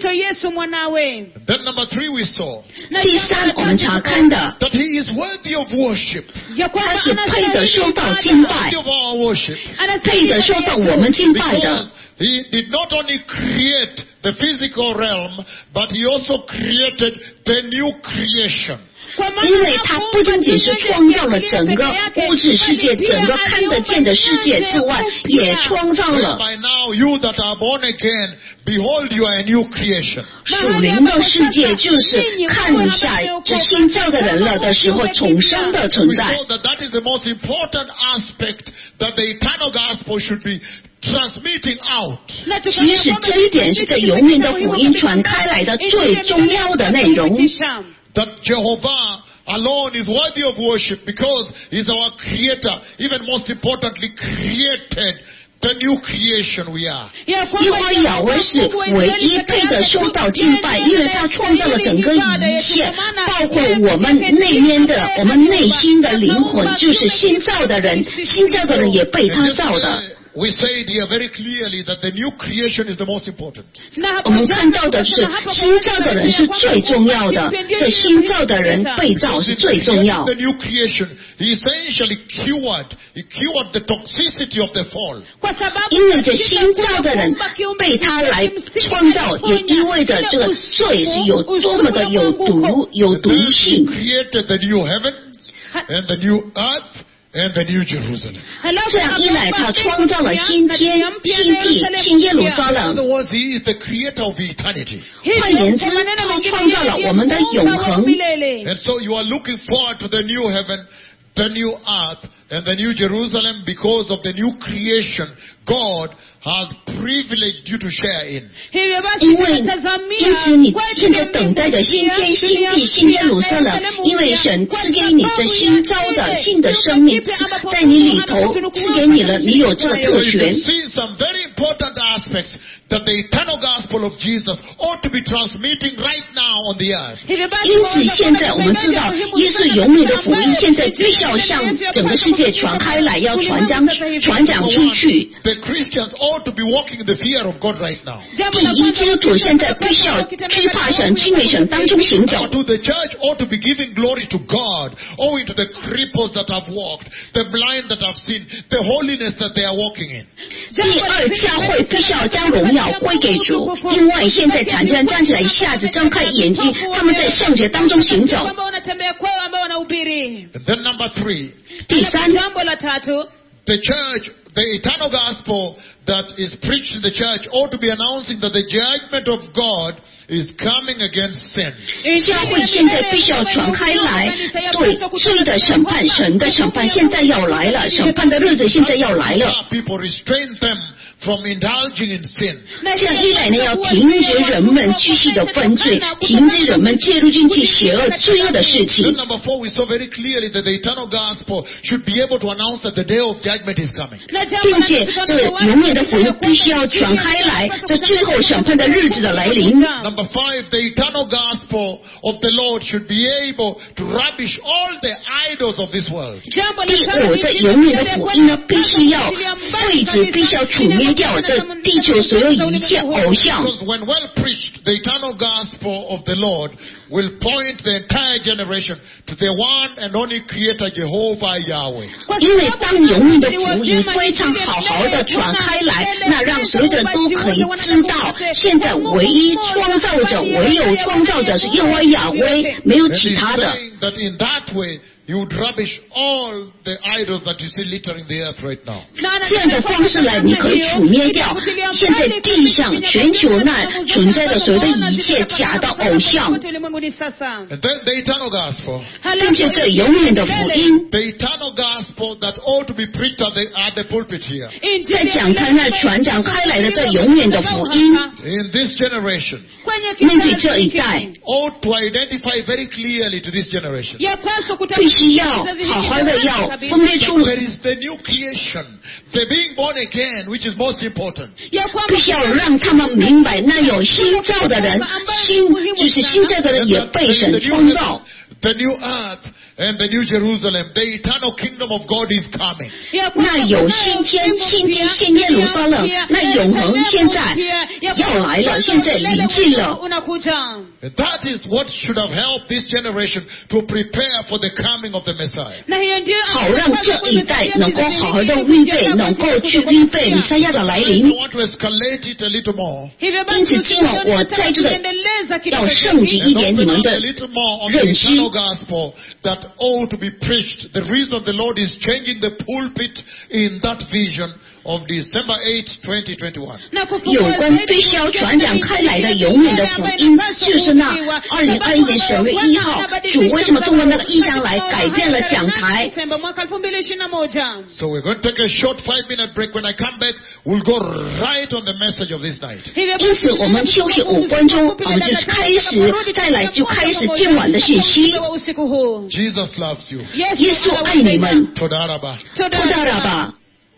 And then number three we saw 第三，我们查看的， that he is worthy of worship. 他是配得受到敬拜 Worthy，of our worship. 配得受到我们敬拜 Because 的。 he did not only create the physical realm, but he also created the new creation. 因为他不仅仅是创造了整个物质世界，整个看得见的世界之外，也创造了 By now, you that are born again, behold, you are a new creation. 属灵的世界，就是看一下这新造的人了的时候重生的存 We 在。 saw that that is the most important aspect that the eternal gospel should be transmitting out. 其实这一点是这永远的福音传开来的最重要的内容。 That Jehovah alone is worthy of worship because he's our creator. Even most importantly, created the new creation we are. 耶和华亚威是唯一配得受到敬拜，因为他创造了整个一切，包括我们内面的、我们内心的灵魂，就是新造的人，新造的人也被他造的。 We said here very clearly that the new creation is the most important. 我们看到的是新造的人是最重要的，这新造的人被造是最重要。 The new creation, he essentially cured, he cured the toxicity of the fall. 因为这新造的人被他来创造，也意味着这个罪是有多么的有毒、有毒 He 性。 created the new heavens and the new earth and the new Jerusalem. 这样一来，他创造了新天、新地、新耶路撒 In 冷。 other words, he is the creator of eternity. 换言之，他创造了我们的永恒。 And so you are looking forward to the new heaven, the new earth, and the new Jerusalem because of the new creation God has privileged you to share in. 因为，因此你现在等待着新天、新地、新耶路撒冷，因为神赐给你这新造的新的生命，在你里头赐给你了，你有这个 So 特 you 权 can。see some very important aspects that the eternal gospel of Jesus ought to be transmitting right now on the earth. 因此，现在我们知道，耶稣永远的福音现在必须要向整个世界传开来，要传讲传讲出去。 The Christians ought to be walking in the fear of God right now. 第一，基督徒现在必须要惧怕神、敬畏神当中行走。 To the church ought to be giving glory to God, owing to the cripples that have walked, the blind that have seen, the holiness that they are walking in. 第二，教会必须要将荣耀归给主，因为现在残疾人站起来，一下子睁开眼睛，他们在圣洁当中行走。 And then number three, 第三， the church, the eternal gospel that is preached in the church ought to be announcing that the judgment of God is coming against sin. 教会现在必须要传开来，对罪的审判、神的审判现在要来了，审判的日子现在要来了。 People restrain them from indulging in sin. 这样一来呢，要停止人们继续的犯罪，停止人们介入进去邪恶、罪恶的事 Then 情。 number four, we saw very clearly that the eternal gospel should be able to announce that the day of judgment is coming. 并且这个永远的福音必须要传开来，这最后审判的日子的来临。 Number five, the eternal gospel of the Lord should be able to rubbish all the idols of this world. 第五，这永远的福音呢，必须要废止，必须要除灭掉这地球所有一切偶像。 Because when well preached, the eternal gospel of the Lord will point the entire generation to the one and only creator Jehovah Yahweh. 因为当永远的福音非常好好的传开来，那让所有的人都可以知道，现在唯一创造者、唯有创造者是耶和华亚威，没有 And 其 he's 他的。 saying that in that way you would rubbish all the idols that you see littering the earth right now. 这样的方式来，你可以除灭掉现在地上全球那存在的所有的一切假的偶像， And then the eternal gospel, 并且这永远的福音， the eternal gospel that ought to be preached at the, at the pulpit here. 在讲台那传讲开来的这永远的福音， In this generation, 面对这一代， ought to identify very clearly to this generation. 必须要好好的要分别出， There is the new creation, the being born again, which is most important. 必须要让他们明白，那有新造的人，新就是新造的人也被神创造。 The new earth and the new Jerusalem, the eternal kingdom of God is coming. 那有新天、新地、新耶路撒冷，那永恒现在要来了，现在临近了。 And that is what should have helped this generation to prepare for the coming of the Messiah. 好让这一代能够好好的预备，能够去预备弥赛亚的来 I 临。 want to escalate it a little more. 因此，今晚我再度的要升级一 And 点你 open 们 up 的 a little more on the 认知。 eternal gospel that ought to be preached. The reason the Lord is changing the pulpit in that vision of December eighth, twenty twenty-one. 有关必须要传讲开来的永远的福音，就是那二零二一年十二月一号，主为什么通过那个异象来改变了讲台？ So we're going to take a short five-minute break. When I come back, we'll go right on the message of this night. 因此，我们休息五分钟，我们就开始再来就开始今晚的信息。 Jesus loves you. 耶稣爱你们， Todaraba. 托大拉吧。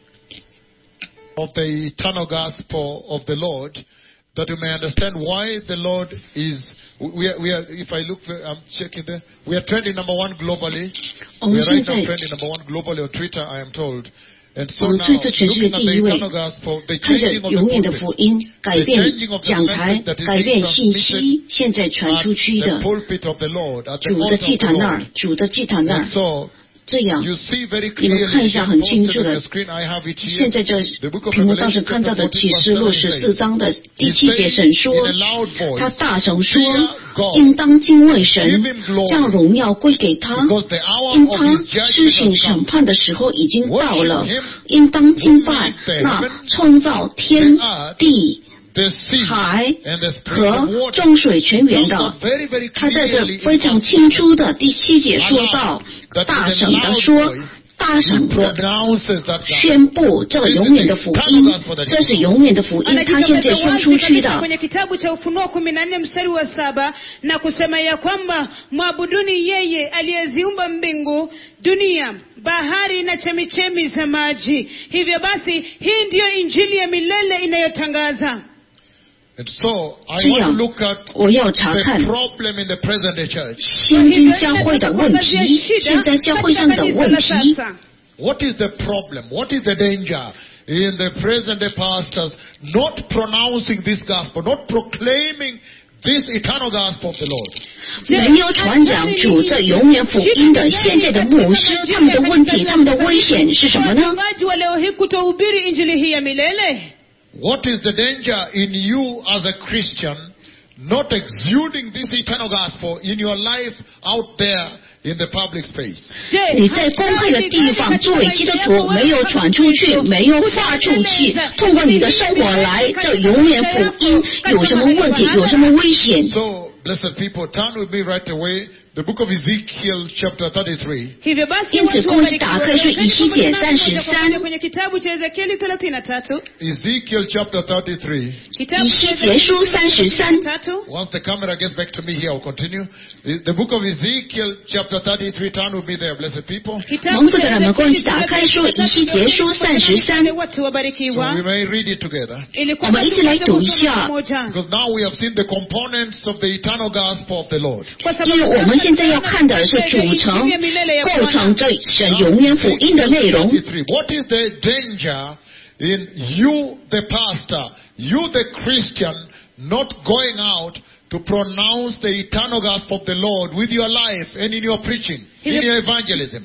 Of the eternal gospel of the Lord, that you may understand why the Lord is. We are, we are. If I look, I'm checking there. We are trending number one globally. 我 We 们 are right 现 now 在 trending number one globally on Twitter, I am told. And 我 so 们 now, 追着全世界 looking at 第 the 一位， eternal gospel, the 看着 changing of 永远 the 的福 pulpit, 音，改变讲台，改变信息，现在传 at 出去 the 的 pulpit of the Lord, at the 主的 altar 祭 of the 坛那儿 Lord. ， 主的祭坛那 And 儿， so 这样 you see very 你们 clearly. 看一下很清 posted 楚 on 的 the screen, I have it here. 现在这 The book of 屏幕当 Revelation 中看到 chapter 的 fourteen 启 verse 示录 seven 十 says, 四章的 He 第七节 says 神说 in a loud voice, 他大声说 Fear God, 应当敬畏神 give him glory, 将荣耀归给他 because the hour 因 of 他 his 施 judgment 行 has 审 come. 判的时候已经到了 Worship him 应当敬拜那创造天地 The sea 海 and the spring of 和 water. 众水泉源 God 的 very, very 他在这 clearly 非常清楚的第七节说到大声的说大声的 pronounces that God. 宣布这个永远的福音，这是永远的福音，他现在说出去的。 kwenye kitabu cha Ufunuo kumi na nne mstari wa saba na kusema ya kwamba mwabuduni yeye aliyeziumba mbingu, dunia, bahari na chemichemi za maji. Hivyo basi hii ndiyo injili ya milele inayotangaza. And so I 这 want 样 to look at 我要查 the 看 problem in the present day church. 新经教会的问题，现在教会上的问题。 What is the problem? What is the danger in the present day pastors not pronouncing this gospel, not proclaiming this eternal gospel of the Lord? 没有传讲主这永远福音的现在的牧师，他们的问题，他们的危险是什么呢？ Wachungaji wa leo hii kutohubiri injili hii ya milele. What is the danger in you as a Christian not exuding this eternal gospel in your life out there in the public space? 你在公开的地方作为基督徒，没有传出去，没有发出去，通过你的生活来这永远福音，有什么问题，有什么危险？ So, blessed people, turn with me right away. The book of Ezekiel chapter thirty-three. Hivyo basi 因此，共打开是以西结三十三， kwenye kitabu cha Ezekieli thelathini na tatu. Ezekiel chapter thirty-three. Kitabu 以西结书三十三。 tatu. Once the camera gets back to me here, I'll continue. The, the book of Ezekiel chapter thirty-three. Turn with me there, blessed people. 蒙福的人们，共打开书以西结书三十三， watu So wabarikiwa. we may read it together. ili 我们一起来读一下。 Because now we have seen the components of the eternal gospel of the Lord. 因为我们现在要看的是组成、构成这神永远福音的内容。 What is the danger in you, the pastor, you, the Christian, not going out to pronounce the eternal gospel of the Lord with your life and in your preaching, in your evangelism?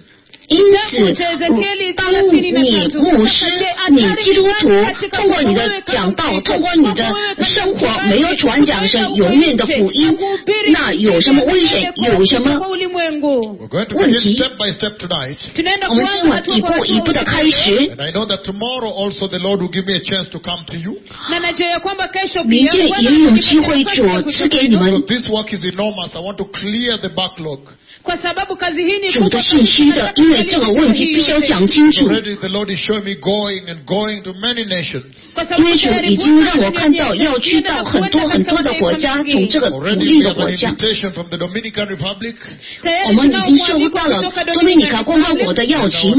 因此，当你牧师、你基督徒，通过你的讲道，通过你的生活，没有传讲神永远的福音，那有什么危险？有什么问题？我们今晚一步一步的开始。明天也有机会主赐给你们主的信息的，因为这个问题必须要讲清楚。因为主已经让我看到要去到很多很多的国家，从这个独立的国家。我们已经收到了多米尼加共和国的邀请。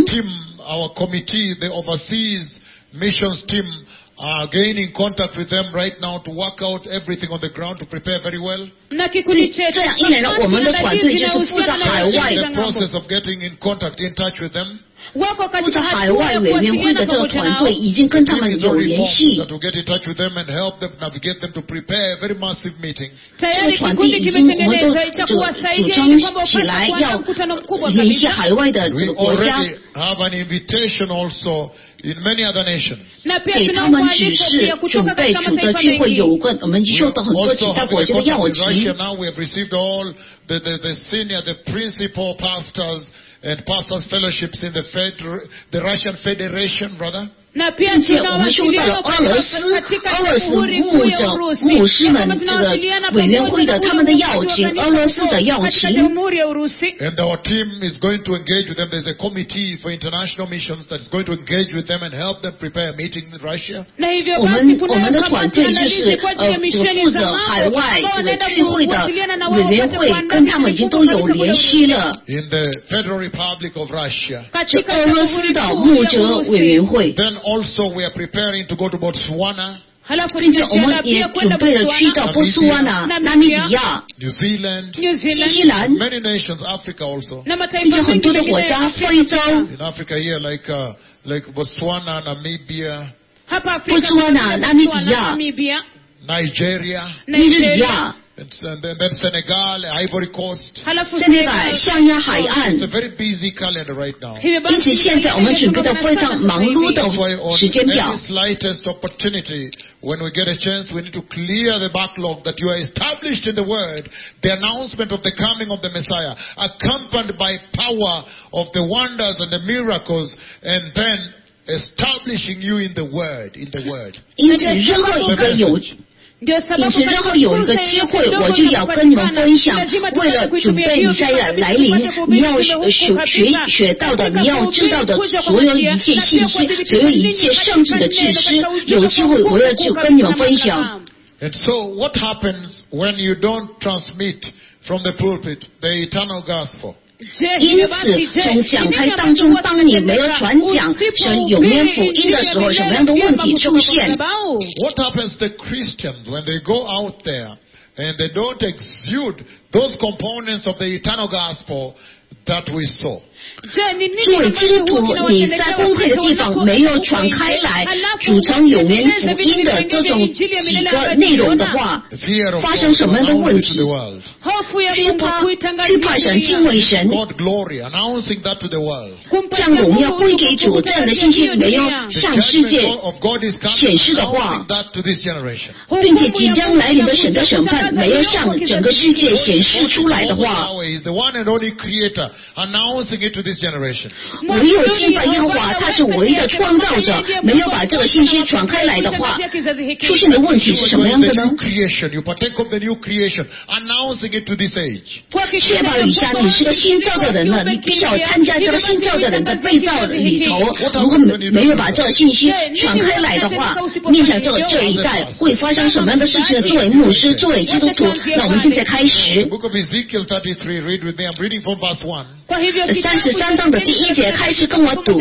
are gaining contact with them right now to work out everything on the ground to prepare very well. 这样一来呢，我们的团队就是负责海外 the process of getting in contact, in touch with them. 负责海外委员会的这个团队已经跟他们有联系。 To get in touch with them and help them navigate them to prepare a very massive meeting. 这个团队已经我们都组组成起来，要联系海外的这个国家。 Already have an invitation also in many other nations. 给他们指示准备主的聚会，有个我们受到很多其他国家的邀请。 Now we have received all the, the, the senior, the principal pastors and pastors fellowships in the Fed, the Russian Federation, brother. 并且我们收到了俄罗斯俄罗斯牧者牧师们这个委员会的他们的邀请，俄罗斯的邀请。 And our team is going to engage with them. There's a committee for international missions that is going to engage with them and help them prepare a meeting in Russia. 我们我们的团队就是呃这个负责海外这个聚会的委员会，跟他们已经都有联系了。 In the Federal Republic of Russia. 是俄罗斯的牧者委员会。 Then also we are preparing to go to Botswana. 并且我们也准备了去到波斯湾啊、纳米比亚、 New Zealand, 新西兰， many nations, Africa also. 并且很多的国家，非洲。 In Africa here, like uh, like Botswana, Namibia, 波斯湾啊、纳米比亚、 Nigeria, 尼日利亚。 and then, then Senegal, Ivory Coast. 塞内加尔、象牙海岸。 It's a very busy calendar right now. 因此，现在我们准备的非常忙碌的时间表。 Every slightest opportunity, when we get a chance, we need to clear the backlog that you are established in the Word, the announcement of the coming of the Messiah, accompanied by power of the wonders and the miracles, and then establishing you in the Word, in the Word. 因此，任何一个有。 因此，任何有一个机会，我就要跟你们分享。为了准备弥赛亚来临，你要学学学到的，你要知道的所有一切信息，所有一切圣旨的知识，有机会我要就跟你们分享。 And so, what happens when you don't transmit from the pulpit the eternal gospel? 因此，从讲台当中，当你没有传讲神永远福音的时候，什么样的问题出现 ？What happens to Christians when they go out there and they don't exude those components of the eternal gospel that we saw? 作为基督徒，你在公会的地方没有传开来，组成永远福音的这种几个内容的话，发生什么样的问题？惧怕，惧怕神，敬畏神，将荣耀归给主，这样的信息没有向世界显示的话，并且即将来临的神的审判没有向整个世界显示出来的话。 唯有敬拜耶和华，他是唯一的创造者，没有把这个信息传开来的话，出现的问题是什么样的呢？确保以下你是个新造的人了，你必须要参加这个新造的人的被造里头。如果没有把这个信息传开来的话，面向这个这一代会发生什么样的事情呢？作为牧师，作为基督徒，那我们现在开始。 三十三章的第一节开始跟我读。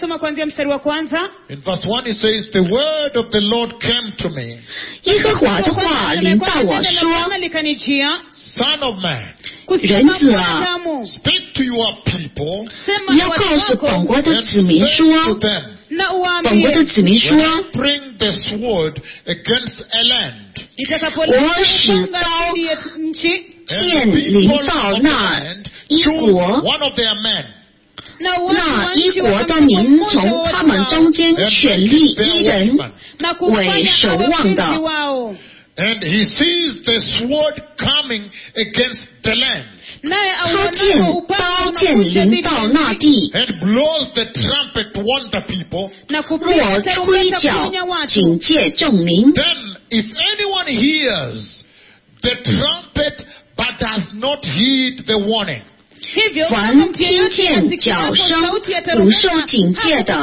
In verse one it says, "The word of the Lord came to me." 耶和华的话临到我说 Son of man, 人子啊， speak to your people 你要告诉本国的 and 子民 say 说 to them, 本国的子民说 when I bring the sword against a land, 我使刀 and 剑 the 临 people 到 of the 那 land 一 choose 国 one of their men 那一国的民从他们中间选立一人为守望的。 And he sees the sword coming against the land. 他见刀剑临到那地， And blows the trumpet to warn the people. 若吹角警戒众民。 Then if anyone hears the trumpet but does not heed the warning. 凡听见角声不受警戒的，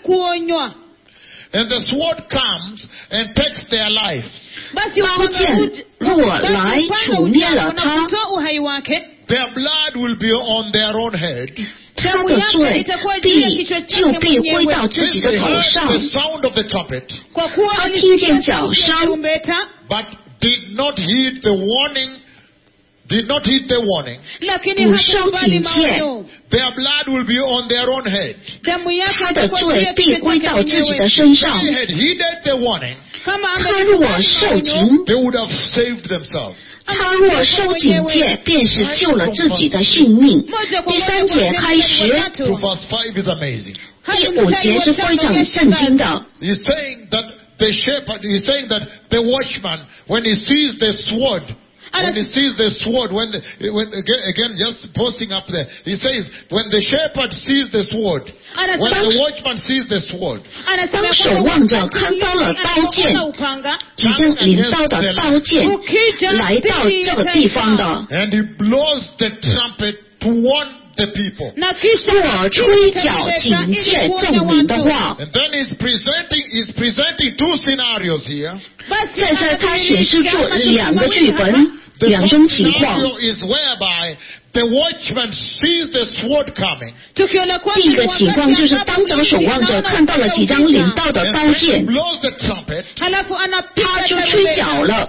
And the sword comes and takes their life. 刀剑若来除灭了他， Their blood will be on their own head. 他的罪必就必归到自己 Since 的 they 头 heard 上。 the sound of the trumpet, 他听见角声， but did not heed the warning, did not heed the warning, 不受警戒， their blood will be on their own head. 他的罪必归到自己的身上。 If they had heeded the warning, 他若受警， they would have saved themselves. 他若受警戒，便是救了自己的性命。第三节开始， To verse five is amazing. 第五节是非常震惊的。 He's saying that the shepherd, he's saying that the watchman, when he sees the sword, when he sees the sword, when, the, when again, again, just posting up there, he says, when the shepherd sees the sword, when the watchman sees the sword, 当守望者看到了刀剑，即将领到的刀剑来到这个地方的， and he blows the trumpet to warn the people. 若吹角警戒众民的话， And then he's presenting, he's presenting two scenarios here. 在这他显示出两个剧本， The 两 first 种情况。 scenario is whereby the watchman sees the sword coming. 第一个情况就是当着守望者看到了即将领到的 And 刀 then he 剑， blows the trumpet. 他就吹角了。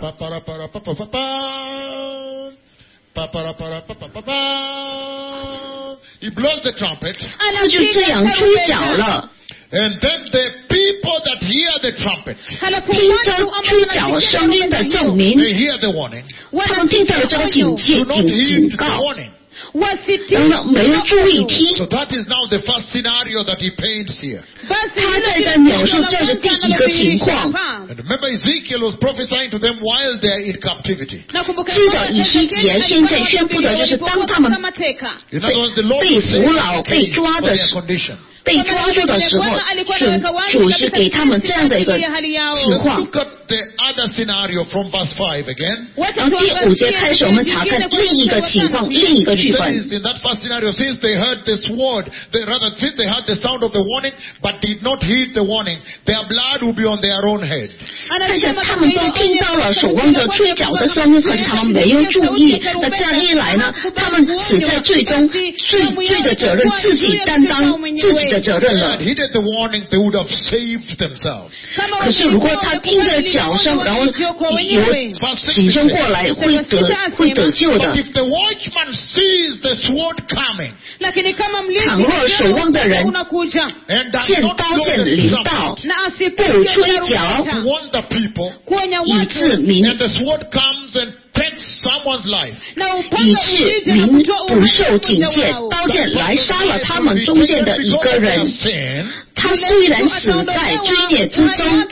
He blows the trumpet. 他就这样吹角了。 And then the people that hear the trumpet, 听着吹角声音的众民， they hear the warning. 他们听到了这个警戒 Do not 警 heed 警 the 告， warning. 然后没有注意听。 So that is now the first scenario that he paints here. 他在这描述这是第一个情况。 And remember, Ezekiel was prophesying to them while they are in captivity. 记得以西结现在宣布的就是当他们 In other words, the Lord 被 will save 俘虏、 their 被 case 抓 for 的 their 时 condition. 被抓住的时候，主主是给他们这样的一个情 Let's 况。 look at the other scenario from verse five again. 然后第五节开始，我们查看另一个情况，另一个 It 剧本。 says in that first scenario, since they heard the sword, they, rather, since they heard the sound of the warning, but did not heed the warning, their blood will be on their own head. 但是他们都听到了守望者吹角的声音，可是他们没有注意。那这样一来呢，他们死在最终罪罪的责任自己担当自己的责任 If they 了 had。heeded the warning, they would have saved themselves. 可是如果他听着角声，然后由警声过来，会得会得救 But 的。 if the watchman sees the sword coming, 倘若守望的人 and does 见 not 刀 blow 剑 the 临 trumpet 到，不吹角， to warn the people, 以致民 and the sword comes and takes someone's life, 以致民不受警戒，刀剑来杀了他们中间的一个人。 sin, 他虽然死在罪孽之中，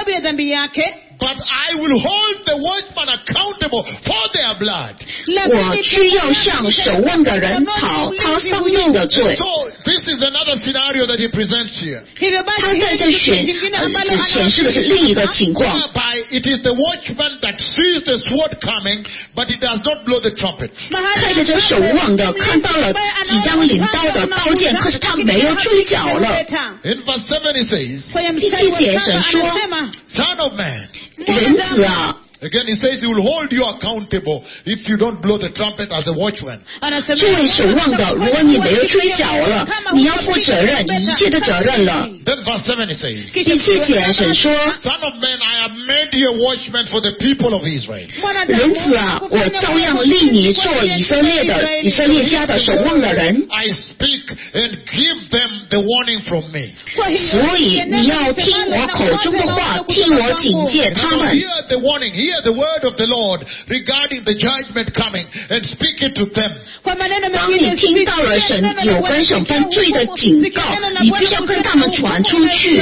but I will hold the watchman accountable for their blood. 我却要向守望的人讨他生命的罪。 So this is another scenario that he presents here, 他在这显呃这显示的是另一个情况， whereby it is the watchman that sees the sword coming, but he does not blow the trumpet. 看着这守望的看到了即将领刀的刀剑，可是他没有吹角了。 In verse seven he says, 第七节神说 Son of man. 人子啊， Again he says he will hold you accountable if you don't blow the trumpet as a watchman. 作为守望的，如果你没有吹角了，你要负责任，一切的责任了。 Then verse seven he says, 第七节神说 Son of man, I have made you a watchman for the people of Israel. 人子啊，我照样立你做以色列的以色列家的守望的人， I speak and give them the warning from me. 所以你要听我口中的话，替我警戒他 Now 们。 hear the warning. hear the word of the Lord regarding the judgment coming and speak it to them. kwa maneno 当你 mengine 听到了神有关审判罪的警告，你必须要跟他们传出去。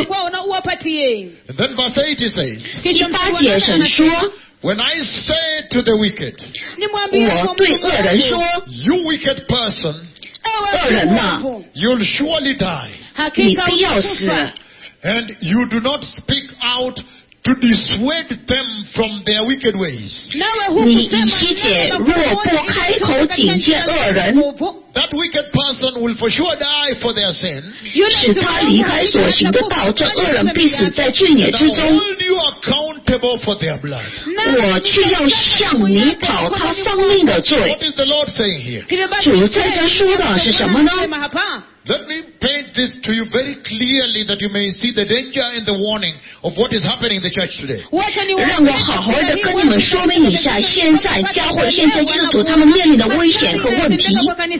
And then verse eight he says, 第八节神说， when I say to the wicked, 我对恶人说， you wicked person, 恶人呐， you'll surely die. 你必要死。 And you do not speak out to dissuade them from their wicked ways. 你以西结若不开口警戒恶人， That wicked person will for sure die for their sin. 使他离开所行的道，这恶人必死在罪孽 And 之 I 中。 hold you accountable for their blood. 我却要向你讨他生命的罪。 What is the Lord saying here? 主在这说的是什么呢？ Let me paint this to you very clearly that you may see the danger and the warning of what is happening in the church today. 让我好好的跟你们说明一下，现在教会、现在基督徒他们面临的危险和问题。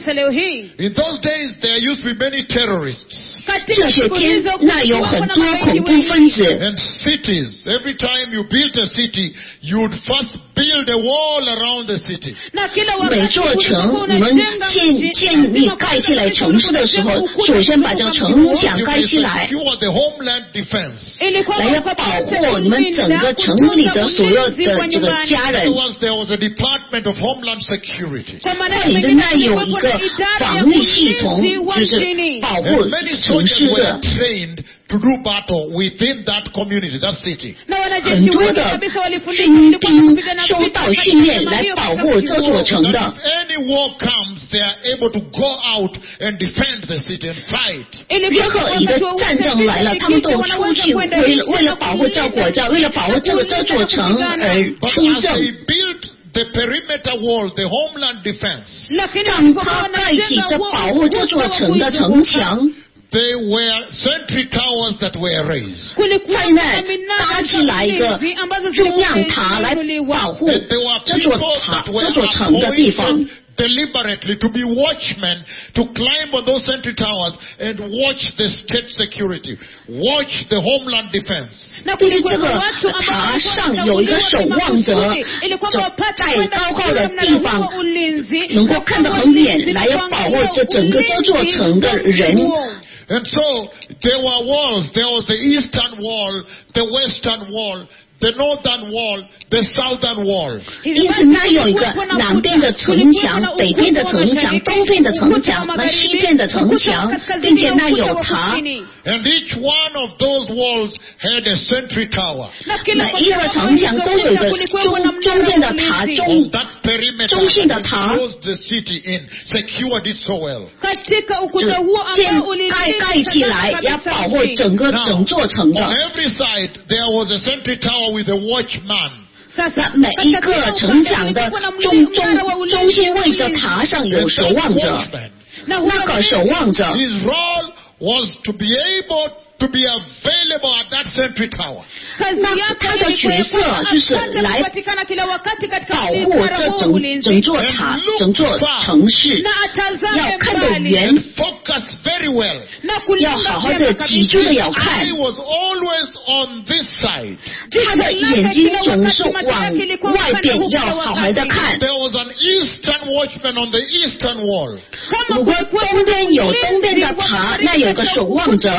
In those days, there used to be many terrorists 这些天，那有很多恐怖分子， and cities. Every time you built a city, you would first build a wall around the city. 每座城，你们建建立盖起来城市的时候，首先把这个城墙 You 盖 will 起来， secure the homeland defense. 来保护你们整个城里的所有的这个家 There 人。 was, there was a Department of Homeland Security. 换言之，那有一个防御系统，就是保护 And many 城 soldiers 市 were 的。 trained to do battle within that community, that city. 很多的军兵受到训练来保护这座城 That 的。 if any war comes, they are able to go out and defend the city and fight. 任何一个战争来了，他们都出去为为了保护这个国家，为了保护这个这座城而 But 出 as 征。 they built the perimeter wall, the homeland defense, 当他盖起这保护这座城的城墙， they were sentry towers that were raised. 在那搭起来一个中央塔来保护 And there were 这座 people 塔 that were 这座城的地方。 appointed deliberately to be watchmen, to climb on those sentry towers and watch the state security, watch the homeland defense. 在这个塔上有一个守望者，就在高高的地方，能够看得很远，来要保护这整个这座城的人。 And so there were walls. There was the eastern wall, the western wall, the northern wall, the southern wall. 因此，那有一个南边的城墙、北边的城墙、东边的城墙、那西边的城墙，并且那有塔。 And each one of those walls had a sentry tower. 每一个城墙都有一个中中间的塔， On 中 that perimeter 中心的 that 塔， closed the city in, secured it so well. 就建盖盖起来，要保护整个整座城 On 的。 every side, there was a sentry tower with a watchman. 那每一个城墙的中中中心位置的塔上有 And 守 that 望者， watchman, 那个守望者 his role was to be able to be available at that sentry tower. 那他的角色就是来保护这整整座塔、整座城市，要看得远， And focus very well. 要好好的集中的要看 I。was always on this side. 他的眼睛总是往外边，要好好的看。 There was an eastern watchman on the eastern wall. 如果东边有东边的塔，那有个守望者，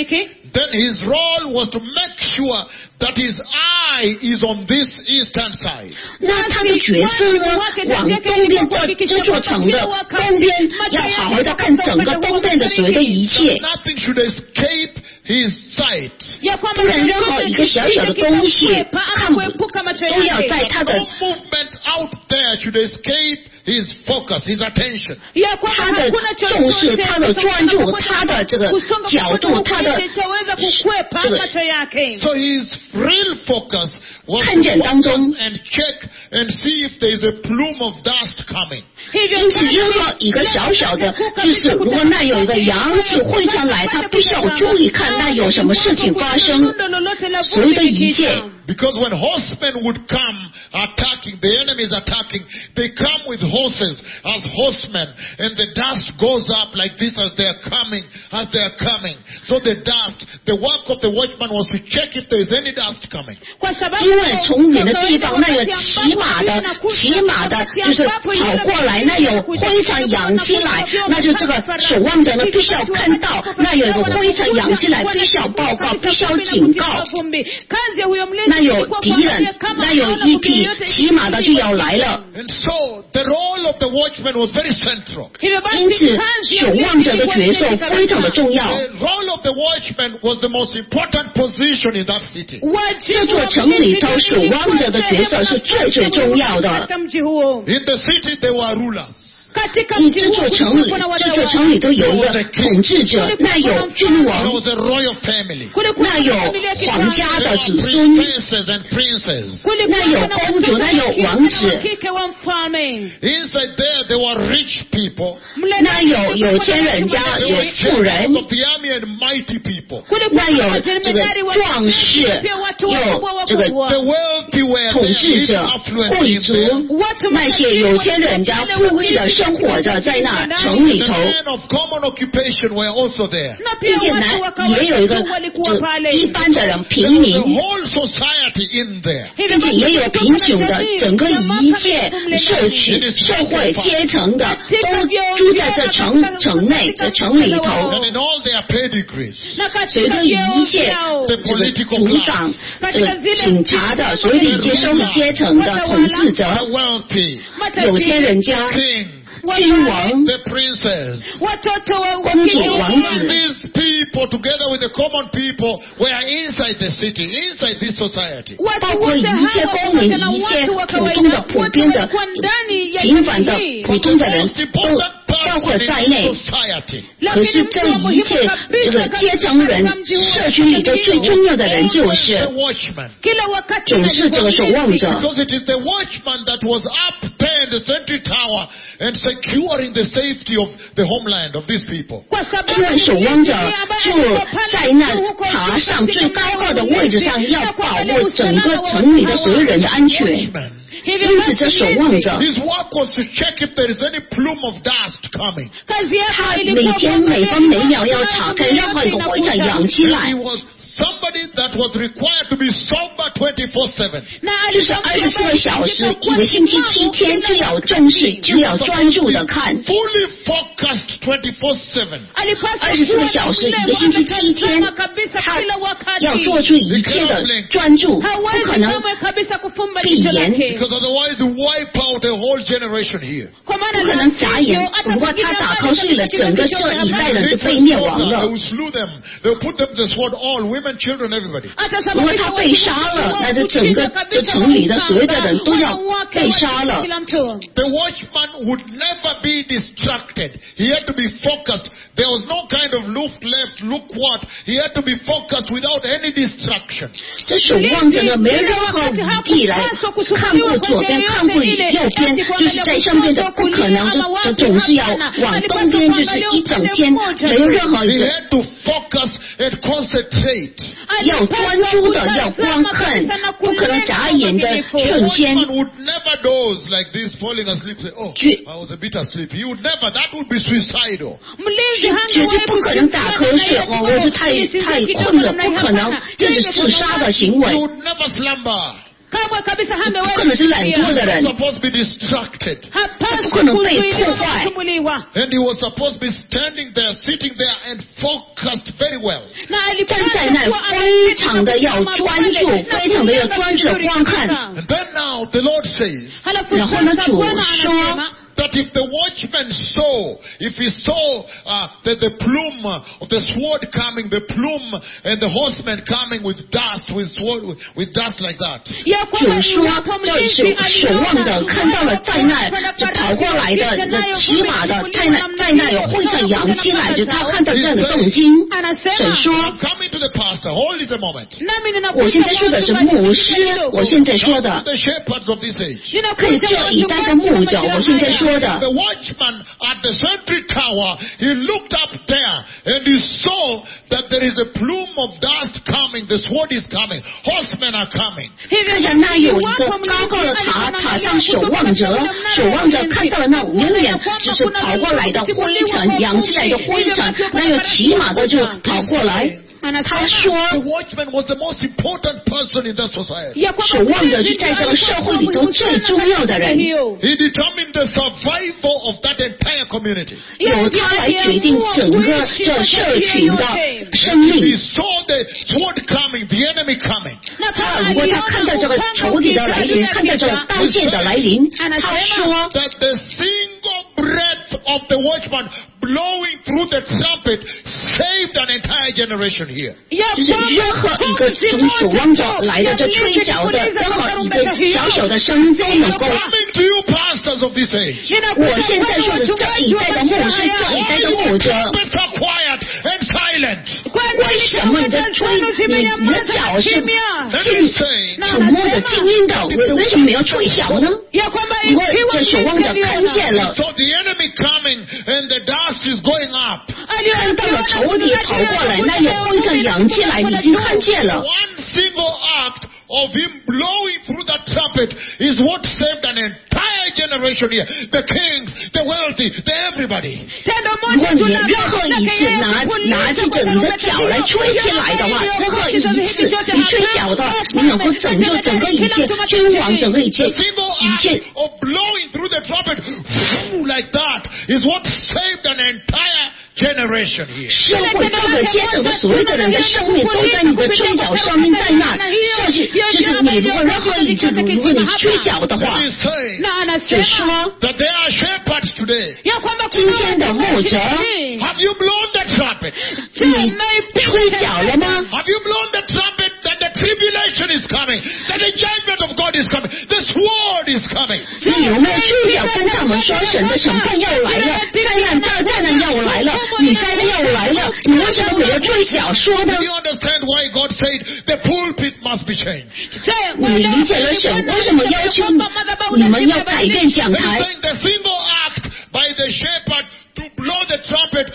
Then his role was to make sure that his eye is on this eastern side. 那他的角色呢，往东边这这座城的东边，要好好的看整个东边的所有的一切， Nothing should escape his sight. 不能任何一个小小的东西看不，都要在他的 No movement out there should escape his focus, his attention. 他的重视、他的专注、他的这个角度、他的这个 So his real focus was 看见当中 to and check and see if there is a plume of dust coming. 因此任何一个小小的，就是如果那有一个阳气灰尘来，他必须要注意看那有什么事情发生，所有的一切。 Because when horsemen would come attacking, the enemy is attacking, they come with horses as horsemen, and the dust goes up like this as they are coming, as they are coming. So the dust, the work of the watchman was to check if there is any dust coming. 因为从远的地方，那有骑马的，骑马的就是跑过来，那有灰尘扬起来，那就这个守望者呢必须要看到，那有一个灰尘扬起来，必须要报告，必须要警告。那有敌人，那有一匹骑马的就要来了。 And so the role of the watchman was very central. 因此，守望者的角色非常的重要。 The role of the watchman was the most important position in that city. 这座城里头，守望者的角色是最最重要的。 In the city there were rulers. 你这座城里，这座城里都有一个统治者，那有君王，那有皇家的子孙，那有公主，那有王子。 Inside there, there were rich people. 那有有钱人家，有富人。那有这个壮士，有这个统治者、贵族，那些有钱人家、富裕的生活着在那城里头，并且呢也有一个就一般的人平民，并且也有贫穷的，整个一切社区、社会阶层的都住在这城城内、这城里头。随着一切这个组长、这个警察的，所有的一切社会阶层的统治者、有钱人家。君王、 the princess, 公主、王子 all these people together with the common people were inside the city, inside this society. 包括一切公民、一切普通的、普遍的、平凡的、普通的人都包括在内。可是这一切这个阶层人、社区里头最重要的人就是总是这个守望者。 Because it is the watchman that was up there in the sentry tower and securing the safety of the homeland of these people. 因为守望者就在那塔上最高高的位置上，要保护整个城里的所有人的安全。因此，这守望者 His work was to check if there is any plume of dust coming. 他每天每分每秒要查看任何一个灰尘扬起来。 Somebody that was required to be sober twenty-four seven. 就是二十四个小时，一个星期七天就要重视，就要专注的看。 Fully focused twenty-four seven. 二十四个小时，一个星期七天，他要做出一切的专注，不可能闭眼。 Because otherwise, wipe out a whole generation here. 不可能眨眼，如果他打瞌睡了，整个这一代人就被灭亡了。 They will slew them. They will put them the sword, all women, children, everybody. 如果他被杀了，那这整个这城里的所有的人都要被杀了。 The watchman would never be distracted. He had to be focused. There was no kind of look left, look what. He had to be focused without any distraction. 这守望者呢，没有任何武力来看过左边，看过右边，就是在上面的不可能，就就总是要往东边，就是一整天没有任何一个。 He had to focus and concentrate. 要专注的，要光看，不可能眨眼的瞬间。 The watchman would never doze like this, falling asleep. Say, "Oh, I was a bit asleep." He would never. That would be suicidal. 绝对不可能打瞌睡哦！我是太太困了，不可能，这是自杀的行为。 He would never slumber. 不可能是懒惰的人， supposed to be distracted. 他不可能被破坏。 And he was supposed to be standing there, sitting there, and focused very well. 站在那非常的要专注，非常的要专注的观看。 And then now the Lord says, 然后呢，主说。 That if the watchman saw, if he saw uh, the, the plume of the sword coming, the plume and the horsemen coming with dust, with sword, with, with dust like that. 主说，这是守望者看到了在那就跑跑过来的，这骑马的，在那在那有挥着扬起来，就他看到这样的动静。神说，我现在说的是牧师，我现在说的看这一代的牧者，我现在说的。 The watchman at the sentry tower, he looked up there and he saw that there is a plume of dust coming. The sword is coming. Horsemen are coming. 看见那有一个高高的塔，塔上守望者，守望者看到了那远远就是跑过来的灰尘，扬起来的灰尘，那有骑马的就跑过来。他说 The watchman was the most important person in that society. 守望者是在这个社会里头最重要的人。 He determined the survival of that entire community. 由他来决定整个这社群的生命。 He saw the sword coming, the enemy coming. 他如果他看到这个仇敌的来临，看到这个刀剑的来临，他说 that the single breath of the watchman blowing through the trumpet saved an entire generation here. 就是任何一个从守望者来的这吹角的任何一个小小的声音都能够。 Coming to you pastors of this age. 我现在说的这一代的牧师，这一代的牧者。 So quiet and silent. 为什么你的吹，你你的脚是静沉默的静音的？为什么没有吹角呢？如果这守望者看见了。 So the enemy coming and the dust is going up. 看到了仇敌跑过来，那有灰尘扬起来，你已经看见了。 One single act of him blowing through that trumpet is what saved an entire generation here. The kings, the wealthy, the everybody. 如果你任何一次拿拿起着你的脚来吹起来的话，任何一次你吹脚的，你能够拯救整个一切，君王整个一切， The single 一切。 act of blowing through the trumpet like that is what saved an entire generation here. 社会各个阶层的所有的人的生命都在你的吹角上面，在那，甚至就是你如果任何一次，如果你吹角的话，就说 that there are shepherds today. 今天的牧者， Have you blown the trumpet? 你吹角了吗？ Have you blown the trumpet that the tribulation is coming, that the judgment of God is coming, the sword is coming? 你有没有吹角跟他们说神的审判要来了，灾难大灾难要来了，你灾难要来了，你为什么没有吹角说呢？ Do you understand why God said the pulpit must be changed? 你理解了神为什么要求你们要改变讲台？ The single act by the shepherd to blow the trumpet,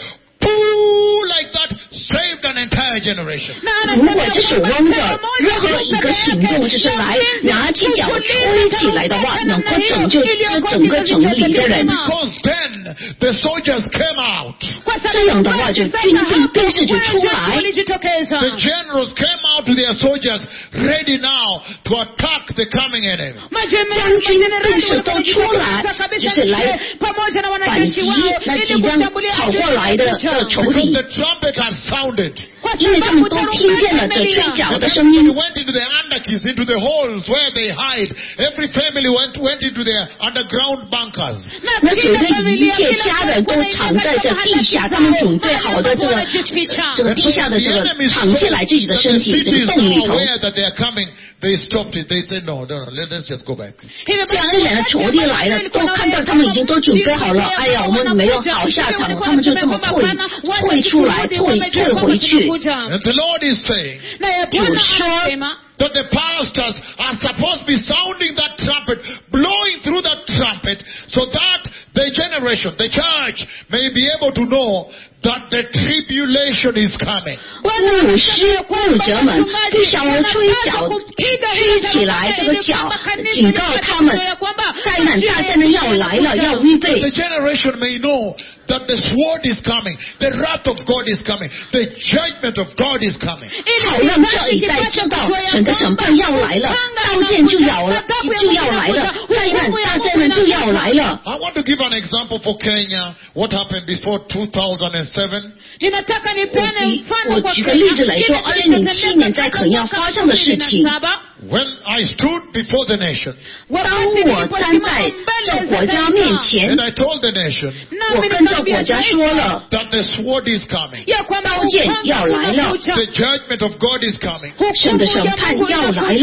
pooh, like that, saved an entire generation. 如果这守望者任何一个行动就是来拿起脚吹起来的话，能够拯救这整个城里的人。 Because then the soldiers came out. 这样的话，就军兵兵士就出来。 The generals came out to their soldiers, ready now to attack the coming enemy. 将军兵士都出来，就是来反击那即将跑过来的这仇 Because 敌。 the trumpet had sounded. 因为他们都听见了这吹角的声 They 音。 went into the underkeys, into the holes where they hide. Every family went went into their underground bunkers. 那所有的一切家人都藏在这地下，他们准备好的这个这个地下的这个藏起来自己的身体，这个洞里头。 aware that they are coming, they stopped it. They said, no, no, no, let us just go back. 这样一来的仇敌来了，都看到他们已经都准备好了。哎呀，我们没有好下场，他们就这么退退出来，退退回去。 And the Lord is saying 主说。 that the pastors are supposed to be sounding that trumpet, blowing through that trumpet, so that the generation, the church, may be able to know that the tribulation is coming. 牧师、牧者们必须要吹角，吹起来这个角，警告他们，灾难大灾难要来了，要预备。 The generation may know that the sword is coming, the wrath of God is coming, the judgment of God is coming. 好让这一代知道神的审判要来了，刀剑就要了，就要来了，灾难大灾难就要来了。 I want to give an example for Kenya. What happened before two thousand seven? 我举我举个例子来说，二零零七年在肯亚发生的事情。 When I stood before the nation, 当我站在这国家面前， and I told the nation 我跟这国家说了， that the sword is coming, 刀剑要来了， the judgment of God is coming. 神的审判要来了。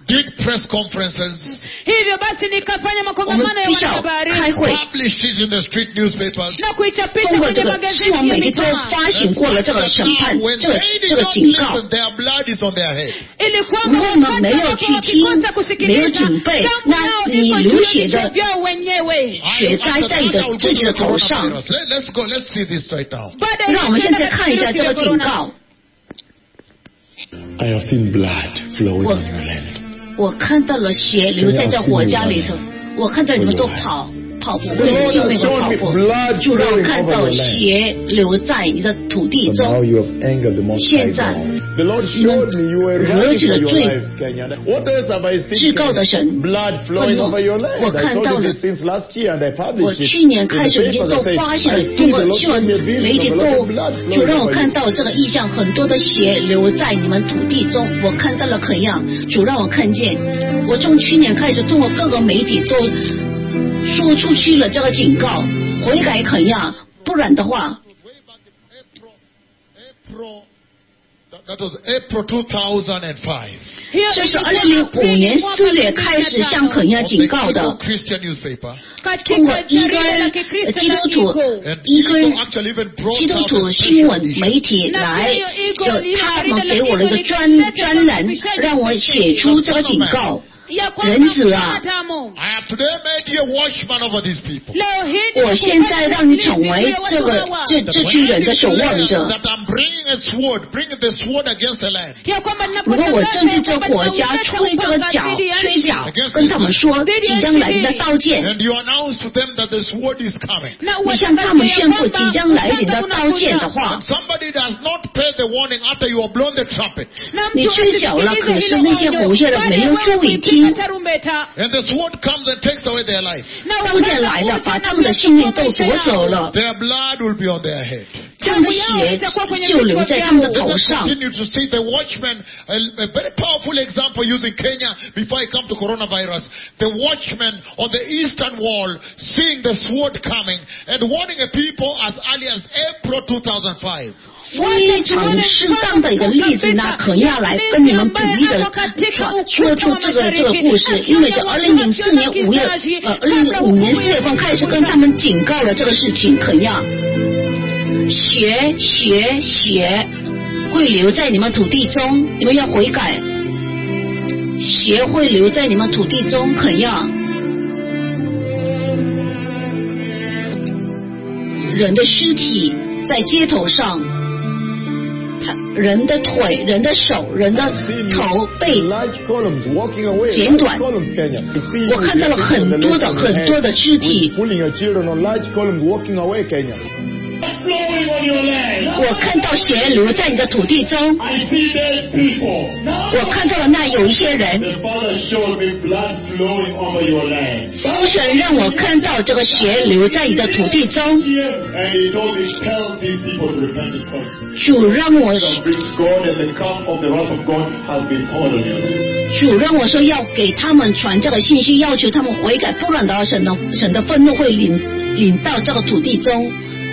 did press conferences, hivyo basi nikafanya 我们 makongamano ya 必须要 wanahabari 开会， published it in the street newspapers. na kuichapisha 通过 kwenye 这个 magazeti 新闻 ya 媒体都 mitaa 发行过了这个审判， When 这个 they 这 did 个 not 警告。 listen, their blood is on their head. ili 如 kwamba 果我们没有去听， wakikosa 没有 kusikiliza 准备， damu 那 yao 你 iko 流 juu 血 ya vichwa 的 vyao wenyewe. I- 血灾 after 在你 that, 的 I will 自 go 己 to 的 the 头上。 coronavirus. Let- Let's go. Let's see this right now. Baada ya 让我们现在 kuenda 看一下 katika 这个 virusi 警 vya corona. 告。 I have seen blood flowing 我 on your land. 我看到了血流在这国家里头，我看到你们都跑跑步，为了救命而跑步，就让我看到血流在你的土地 So now 中。 you have angered the Most High 现在 God. The Lord showed me you were 惹 running 起 for 了 your 罪 lives, Kenya. What else have I 至 seen? 高的 Kenya? 神 Blood flowing 愤怒 over your land. 我 I 看 told 到 you 了 this since last year and I 我 published it. 去年 in the 开始已经 papers. 都 I said, 发现 I 了， see 通 the 过 Lord 新闻 showed me a vision 媒体 of a 都 lot of blood 就 flowing 让我 over 看 you. 到这个意象，很多的血流在你们土地中，我看到了怎样，主让我看见。我从去年开始，通过各个媒体都说出去了这个警告，悔改怎样，不然的话。 Way back in April, April, that, that was April two thousand five. 这是二零零五年四月开始向肯亚 Of 警告 the 的 Igbo，Christian newspaper. 通过一根基督徒 And 一根 Igbo actually even brought 基督 out 徒 a 新 special 闻 edition. 媒体来，就他们给我了一个专专栏，让我写出这个警告。 人子啊， I have today made you a watchman over these people. 我现在让你成为这个这这群人的守望者。 That I'm bringing a sword, bringing the sword against the land. 如果我政治这个国家吹这个角吹角，跟他们说即将来临的刀剑， And you announce to them that the sword is coming. 你向他们宣布即将来临的刀剑的话， Somebody does not pay the warning after you have blown the trumpet. 你吹角了，可是那些某些人没有注意听。 And the sword comes and takes away their life. 刀剑来了，把他们的性命都夺走了， Their blood will be on their head. 他们的血就流在他们的头 Let us 上。 continue to see the watchman, a, a very powerful example using Kenya before I come to coronavirus. The watchman on the eastern wall seeing the sword coming and warning a people as early as April two thousand five. 非常适当的一个例子呢，肯亚来跟你们比喻的传说出这个这个故事，因为在二零零四年五月，呃，二零零五年四月份开始跟他们警告了这个事情，肯亚，血血血会留在你们土地中，你们要悔改，血会留在你们土地中，肯亚，人的尸体在街头上。 人的腿、人的手、人的头被剪短，我看到了很多的很多的肢体。我看到血流在你的土地中，我看到了那有一些人。父神让我看到这个血流在你的土地中。主让我，主让我说要给他们传这个信息，要求他们悔改，不然的话，神的神的愤怒会领领到这个土地中。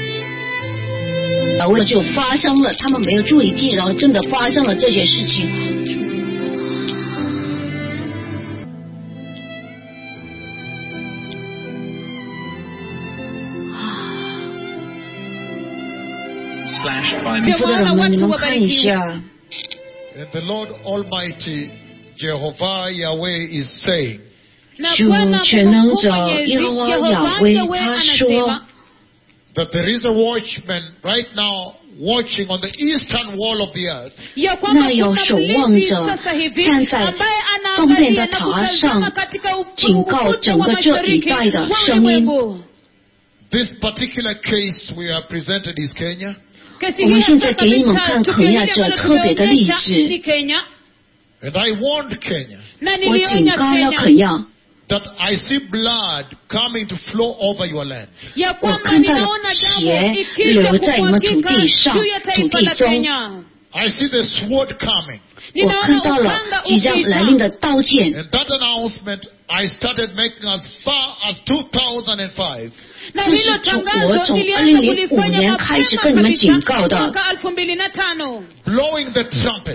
然后就发生了，他们没有注意听，然后真的发生了这些事情。负责人们，你们看一下。 And the Lord Almighty Jehovah Yahweh is saying. 主全能者耶和华亚威他说。 That there is a watchman right now watching on the eastern wall of the earth. 那有守望者站在东边的塔上，警告整个这一带的声音。 This particular case we have presented is Kenya. 我们现在给你们看肯亚这特别的例子。 And I warned Kenya. 我警告了肯亚。 That I see blood coming to flow over your land. 我看到了血流在你们土地上、土地中。 I see the sword coming. 我看到了即将来临的刀剑。 And that announcement I started making as far as two thousand five. 这是我从二零零五年开始跟你们警告的。 Blowing the trumpet.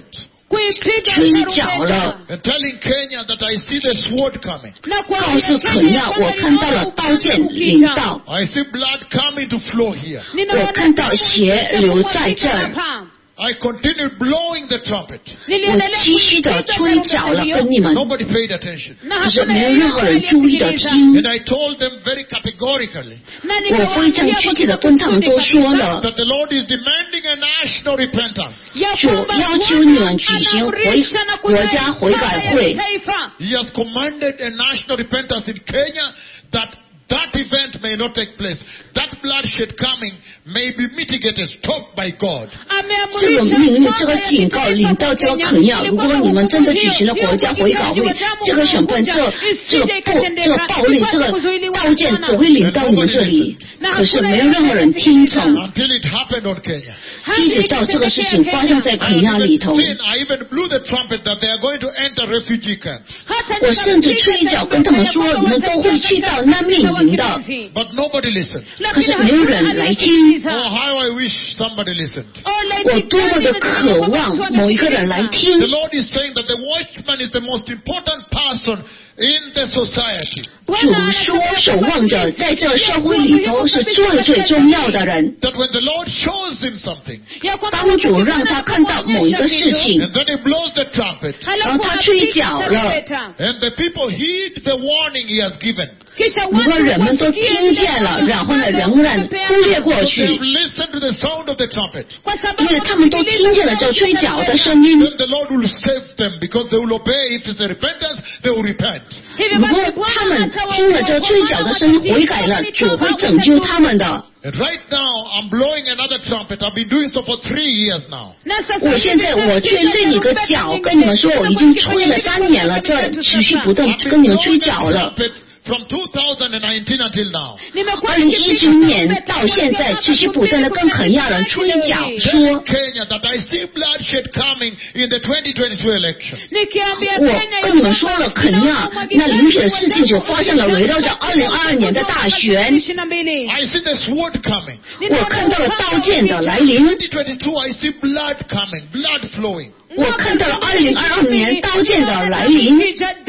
吹角了， and telling Kenya that I see the sword coming. 告诉肯亚我看到了刀剑临到， I see blood coming to flow here. 我看到血流在这儿。 I continued blowing the trumpet. 我继续的吹角了，跟你们， Nobody paid attention. 可是没有任何人注意的听。 And I told them very categorically 我非常具体的跟他们都说了， that the Lord is demanding a national repentance. 主要求你们举行回国家悔改会。 He has commanded a national repentance in Kenya that that event may not take place. That bloodshed coming may be mitigated, stopped by God. 这个命令，这个警告领到这个肯亚，如果你们真的举行了国家悔改会，这个审判，这这个暴这个暴力，这个刀剑不会领到你们这里。可是没有任何人听从， Until it happened on Kenya. 一直到这个事情发生在肯亚里头。 Sin, I even blew the trumpet that they are going to enter refugee camps. 我甚至吹角跟他们说，你们都会去到难民营的。 But nobody listened. 可是没有人来听。 Oh, how I wish somebody listened. 我多么的渴望某一个人来听。 The Lord is saying that the watchman is the most important person in the society. 主说，守望者在这社会里头是最最重要的人。 That when the Lord shows him something, 当主让他看到某一个事情， and then he blows the trumpet, 然后他吹角了， and the people heed the warning he has given. 如果人们都听见了，然后呢，仍然忽略过 They've 去， listened to the sound of the trumpet. 因为他们都听见了这吹角的声音。 Then the Lord will save them because they will obey. If it's a repentance, they will repent. 如果他们听了这吹角的声音悔改了，主会拯救他们的。 And right now, I'm blowing another trumpet. I've been doing so for three years now. 我现在我吹另一个角，跟你们说，我已经吹了三年了，这持续不断跟你们吹角了。 From two thousand nineteen until now. 二零一九年到现在，持续不断的跟肯亚人吹角说， Kenya, that I see bloodshed coming in the twenty twenty-two election. 我跟你们说了，肯亚那流血的事情就发生了，围绕着二零二二年的大选。 I see the sword coming. 我看到了刀剑的来临。 twenty twenty-two, I see blood coming, blood flowing. 我看到了二零二二年刀剑的来临。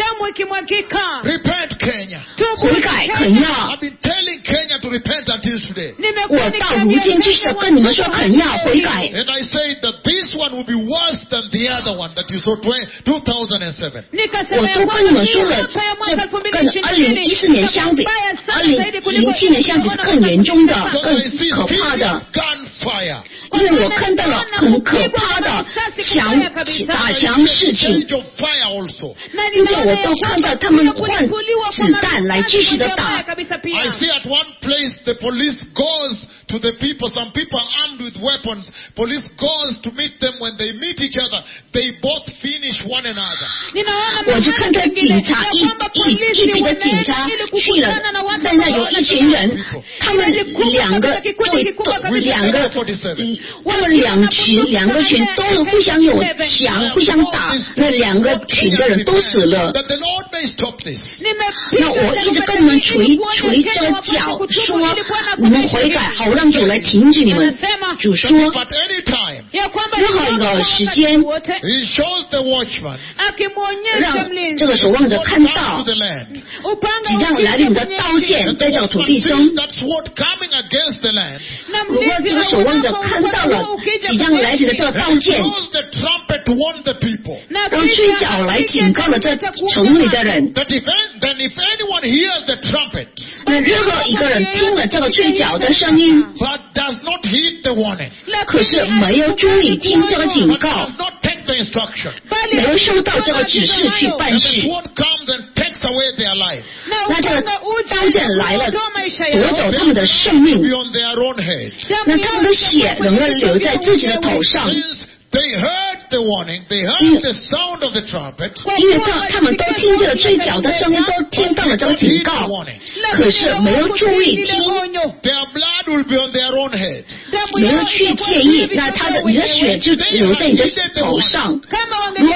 Repent, Kenya. 悔改肯亚。 I've been telling Kenya to repent until today. 我到如今就是跟你们说肯亚悔改。 And I say that this one will be worse than the other one that you saw two thousand seven. 我都跟你们说了，这跟二零一四年相比，二零零七年相比是更严重的、更可怕的。 Gunfire. 因为我看到了很可怕的枪打枪事情， Of fire also. 并且我都看到他们换子弹来继续的打。 I see at one place the police goes to the people. Some people are armed with weapons. Police goes to meet them. When they meet each other, they both finish one another. 我就看到警察一一一批的警察去了，在那有一群人，他们两个对都两个，他们两群两个群都互相有枪，互相打，那两个群的人都死了。 That the Lord may stop this. 那我一直跟你们捶捶这个脚，说你们悔改，好让主来停止你们。主说， But any time, 任何一个时间， He shows the watchman 让这个守望者看到 to the land. 即将来临的刀剑在这个土地中。 That sword coming against the land. 如果这个守望者看到了即将来临的这个刀剑， Blows the trumpet to warn the people. 然后吹角来警告了这城里的人。 That if then if anyone hears the trumpet, 那任何一个人听了这个吹角的声音， but does not heed the warning, 可是没有注意听这个警 but 告， does not take the instruction, 没有收到这个指示去办 the 事， sword comes and takes away their life. 那这个刀剑来了，夺走他们的生 Be 命， on their own head. 那他们的血仍然留在自己的头上。 Since they heard the warning, they heard the sound of the trumpet, 因为他他们都听见了吹角的声音，都听到了这个警告，可是没有注意听， their blood will be on their own head. 没有去介意，那他的你的血就留在你的头上。如果他们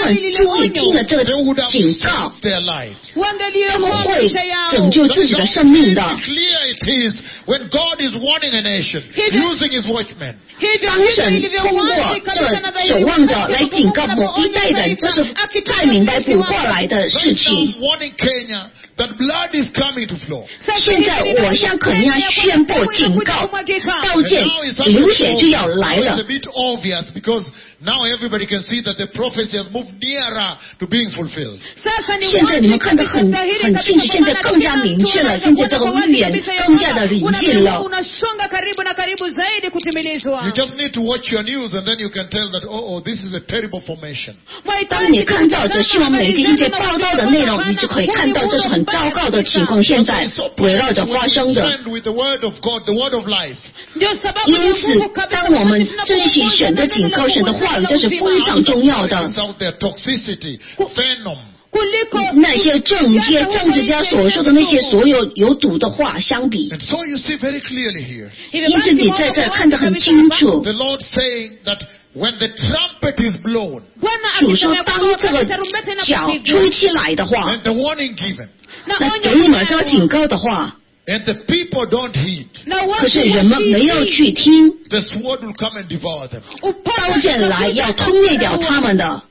们注意听了这个 they would have 警告， saved their lives. 他们 wangeliokoa 会 maisha yao. 拯救自己的生命的。 How clear it is when God is warning a nation using his watchmen. 当神通过这守望者来警告某一代人，这是太明白捕过来的事 Right 情。 now, warning Kenya that blood is coming to flow. 现在我向肯尼亚宣布警告，刀剑 now it's 流血就要来 Now 了 it's a。bit obvious because now everybody can see that the prophecy has moved nearer to being fulfilled. 现在你们看得很很清楚，现在更加明确了，现在这个预言更加的临近了。 unasonga karibu na karibu zaidi kutimilizwa. You just need to watch your news and then you can tell that, oh, oh, this is a terrible formation. 当你看到这新闻媒体今天报道的内容，你就可以看到这是很糟糕的情况，现在围绕着发生的。 Stand with the word of God, the word of life. 因此，当我们珍惜神的警告、神的话语，这是非常重要的。 Out there, toxicity, venom. 那些政界政治家所说的那些所有有毒的话相比， And so you see very clearly here, 因此你在这儿看得很清楚。 the Lord saying that when the trumpet is blown 主说，当这个角吹起来的话， and the warning given, 那给你们这个警告的话， and the people don't heed, 可是人们没有去听， the sword will come and devour them. 刀剑来要吞灭掉他们的。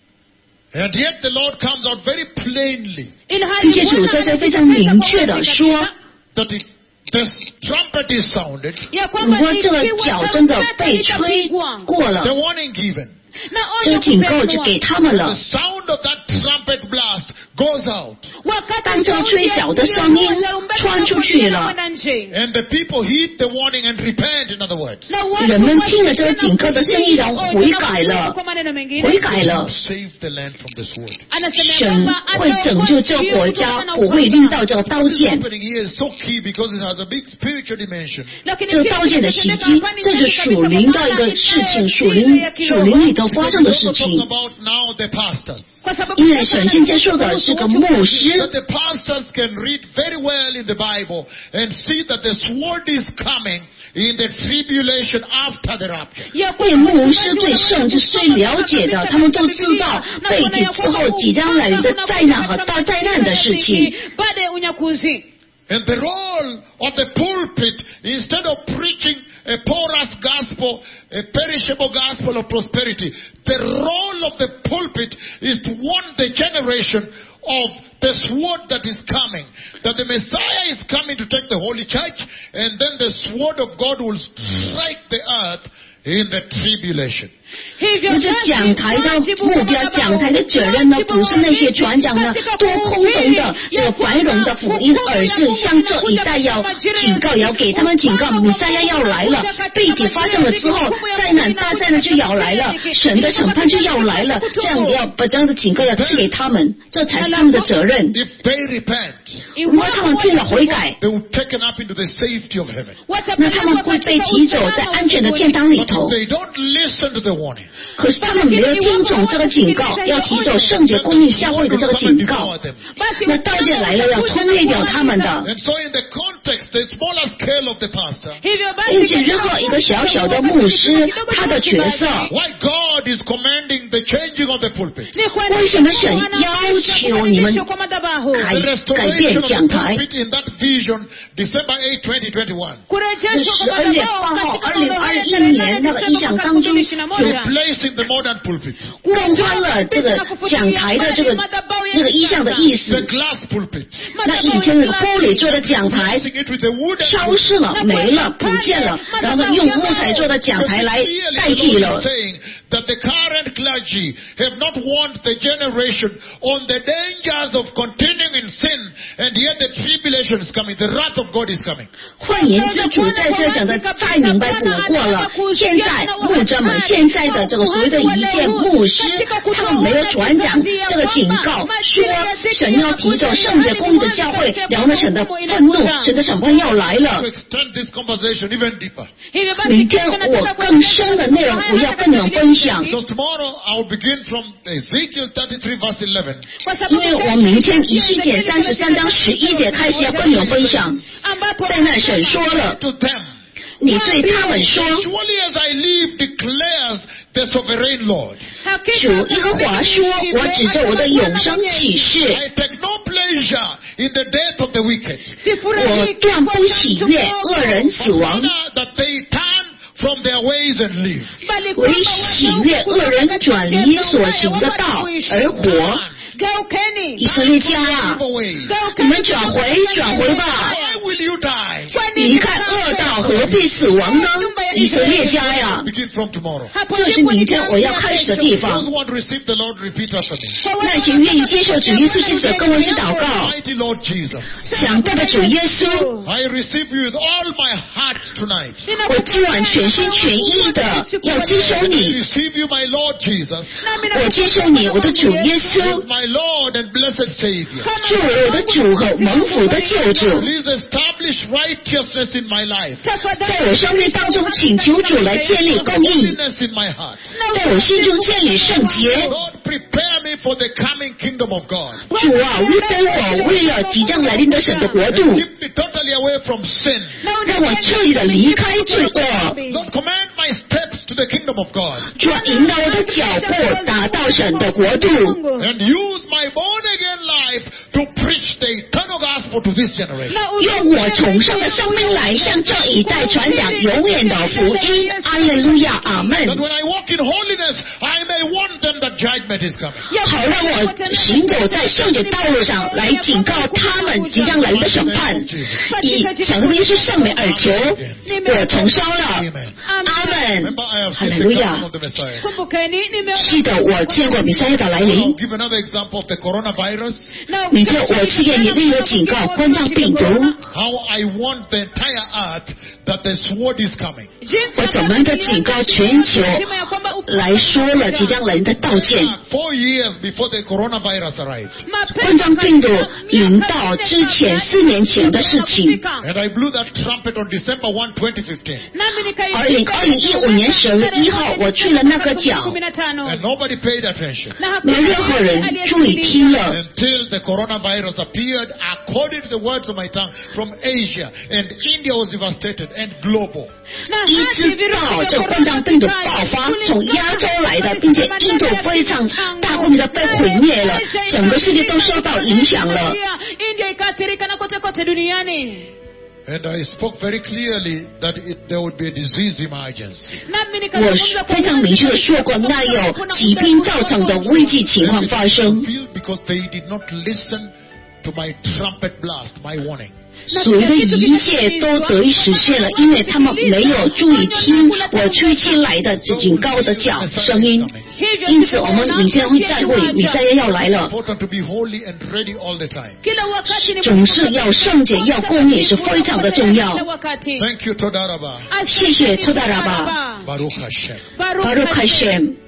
And yet the Lord comes out very plainly 并且主在这非常明确的说， that it, the trumpet is sounded, 如果这个角真的被吹过 the 了， warning given, 这个警告就给他们 the 了。 sound of that trumpet blast goes out, 当这个吹角的声音传出去了， and the people heed the warning and repent, in other words. 人们听了这个警告的声音，然后悔改了，悔改了， Save the land from the sword. 神会拯救这个国家，不会令到这个刀 What's 剑。 happening here is so key because it has a big spiritual dimension. 这个刀剑的袭击，这是属灵的一个事情，属灵属灵里头发生的 We're 事 also 情 talking。about now the pastors. 因为神现在说的是个牧师， That the pastors can read very well in the Bible and see that the sword is coming in the tribulation after the rapture. 因为牧师对圣经是最了解的，他们都知道背景之后即将来临的灾难和大灾难的事情。 And the role of the pulpit, instead of preaching a porous gospel, a perishable gospel of prosperity, the role of the pulpit is to warn the generation of the sword that is coming. That the Messiah is coming to take the holy church, and then the sword of God will strike the earth in the tribulation. 那这讲台的目标，讲台的责任呢，不是那些传讲呢多空洞的这个繁荣的福音，而是向这一代要警告，要给他们警告，弥赛亚要来了，背景发生了之后，灾难大灾难就要来了，神的审判就要来了，这样要把这样的警告要赐给他们，这才是他们的责任。 If they repent, 如果他们听了悔改， they will be taken up into the safety of heaven. 那他们会被提走在安全的天堂里 But 头。 they don't listen to the warning. 可是他们没有听从这个警告，要提走圣洁公义教会的这个警告。那刀剑来了，要吞灭掉他们的。 And so in the context, the smaller scale of the pastor, 因此，任何一个小小的牧师，他的角色， why God is commanding the changing of the pulpit. 为什么神要求你们改 The 改变 restoration of 讲 the 台？ pulpit in that vision, December eighth, twenty twenty-one. 是十二月八号，二零二一年那个意象当中， Replacing the modern pulpit. 更换了这个讲台的这个那个意象的意 The 思。 glass pulpit. 那以前那个玻璃做的讲台 Replacing it with the wooden 消失了，没了，不见了，然后呢，用木材做的讲台来代替了。 saying that the current clergy have not warned the generation on the dangers of continuing in sin, and yet the tribulation is coming, the wrath of God is coming. 换言之，主在这讲的太明白不过了。现在牧者们，现在的这个所谓的一届牧师，他们没有传讲这个警告，说神要提走圣洁公义的教会，然后呢，神的愤怒、神的审判要来了 To。extend this conversation even deeper. 明天我更深的内容，我要跟你们分享。 Because tomorrow I'll begin from Ezekiel thirty-three verse eleven. 因为我明天以西结三十三章十一节开始要跟你们分享，在那神说了， To them, 你对他们说， Surely as I live declares the sovereign Lord. 主耶和华说，我指着我的永生启示， I take no pleasure in the death of the wicked. 我断不喜悦恶人死亡， That they turn from their ways and live. 唯喜悦恶人转离所行的道而活。以色列家啊， Move away. 你们转回转回吧， Why will you die? 离开恶道何必死亡呢？以色列家呀， Begin from tomorrow. 这是明天我要开始的地 Those 方。 who want to receive the Lord, repeat after me. 那些愿意接受主耶稣基督的跟我一起祷告， Mighty Lord Jesus, 想对着主耶稣， I receive you with all my heart tonight. 我今晚全心全意的要接受 I 你， receive you, my Lord Jesus, 我接受你，我的主耶稣， my Lord and blessed Savior. 作为我的主和蒙福的救主， Please establish righteousness in my life. 在我生命当中请求主来建立公义， Holiness in my heart. 在我心中建立圣洁。 Lord, prepare me for the coming kingdom of God. 主啊，预备我为了即将来临的神的国度， Keep me totally away from sin. 让我彻底的离开罪恶。 Lord, command my steps to the kingdom of God. 主啊，引导我的脚步达到神的国度， And use my born again life to preach the eternal gospel to this generation. 用我重生的生命来向这一代传讲永远的福音。阿利路亚，阿门。 That when I walk in holiness, I may warn them that judgment is coming. 好让我行走在圣洁道路上，来警告他们即将来临的审判。以小的耶稣圣名而求，我重生了。阿门。 Remember, I have 哈 seen 利路 the 亚 coming。of the Messiah. Kumbukeni, nimeona 是的，我见过弥赛亚的来临 I'll。give another example of the coronavirus. 明天我赐给你另一个警告，冠状病毒。 How I warned the entire earth that the sword is coming. 我怎么的警告全球来说了即将来临的道歉。 Four years before the coronavirus arrived. 冠状病毒临到之前四年前的事情。 And I blew that trumpet on December first, twenty fifteen. 二零二零一五年十月一号，我吹了那个奖， And nobody paid attention. 没有任何人注意听了。 Until the coronavirus appeared, according to the words of my tongue, from Asia. And India was devastated and global. 一直到这冠状病毒爆发，从亚洲来的，并且印度非常大规模的被毁灭了，整个世界都受到影响了。 And I spoke very clearly that it, there would be a disease emergency. 我非常明确的说过，那有疾病造成的危机情况发生。 Because they did not listen to my trumpet blast, my warning. 所有的一切都得以实现了，因为他们没有注意听我吹起来的警告的讲声音。因此，我们明天会再会，弥赛亚要来了。 Important to be holy and ready all the time. 总是要圣洁，要公义是非常的重要。 Thank you, Todaraba. 谢谢托达拉巴， Baruch Hashem. 巴鲁凯什。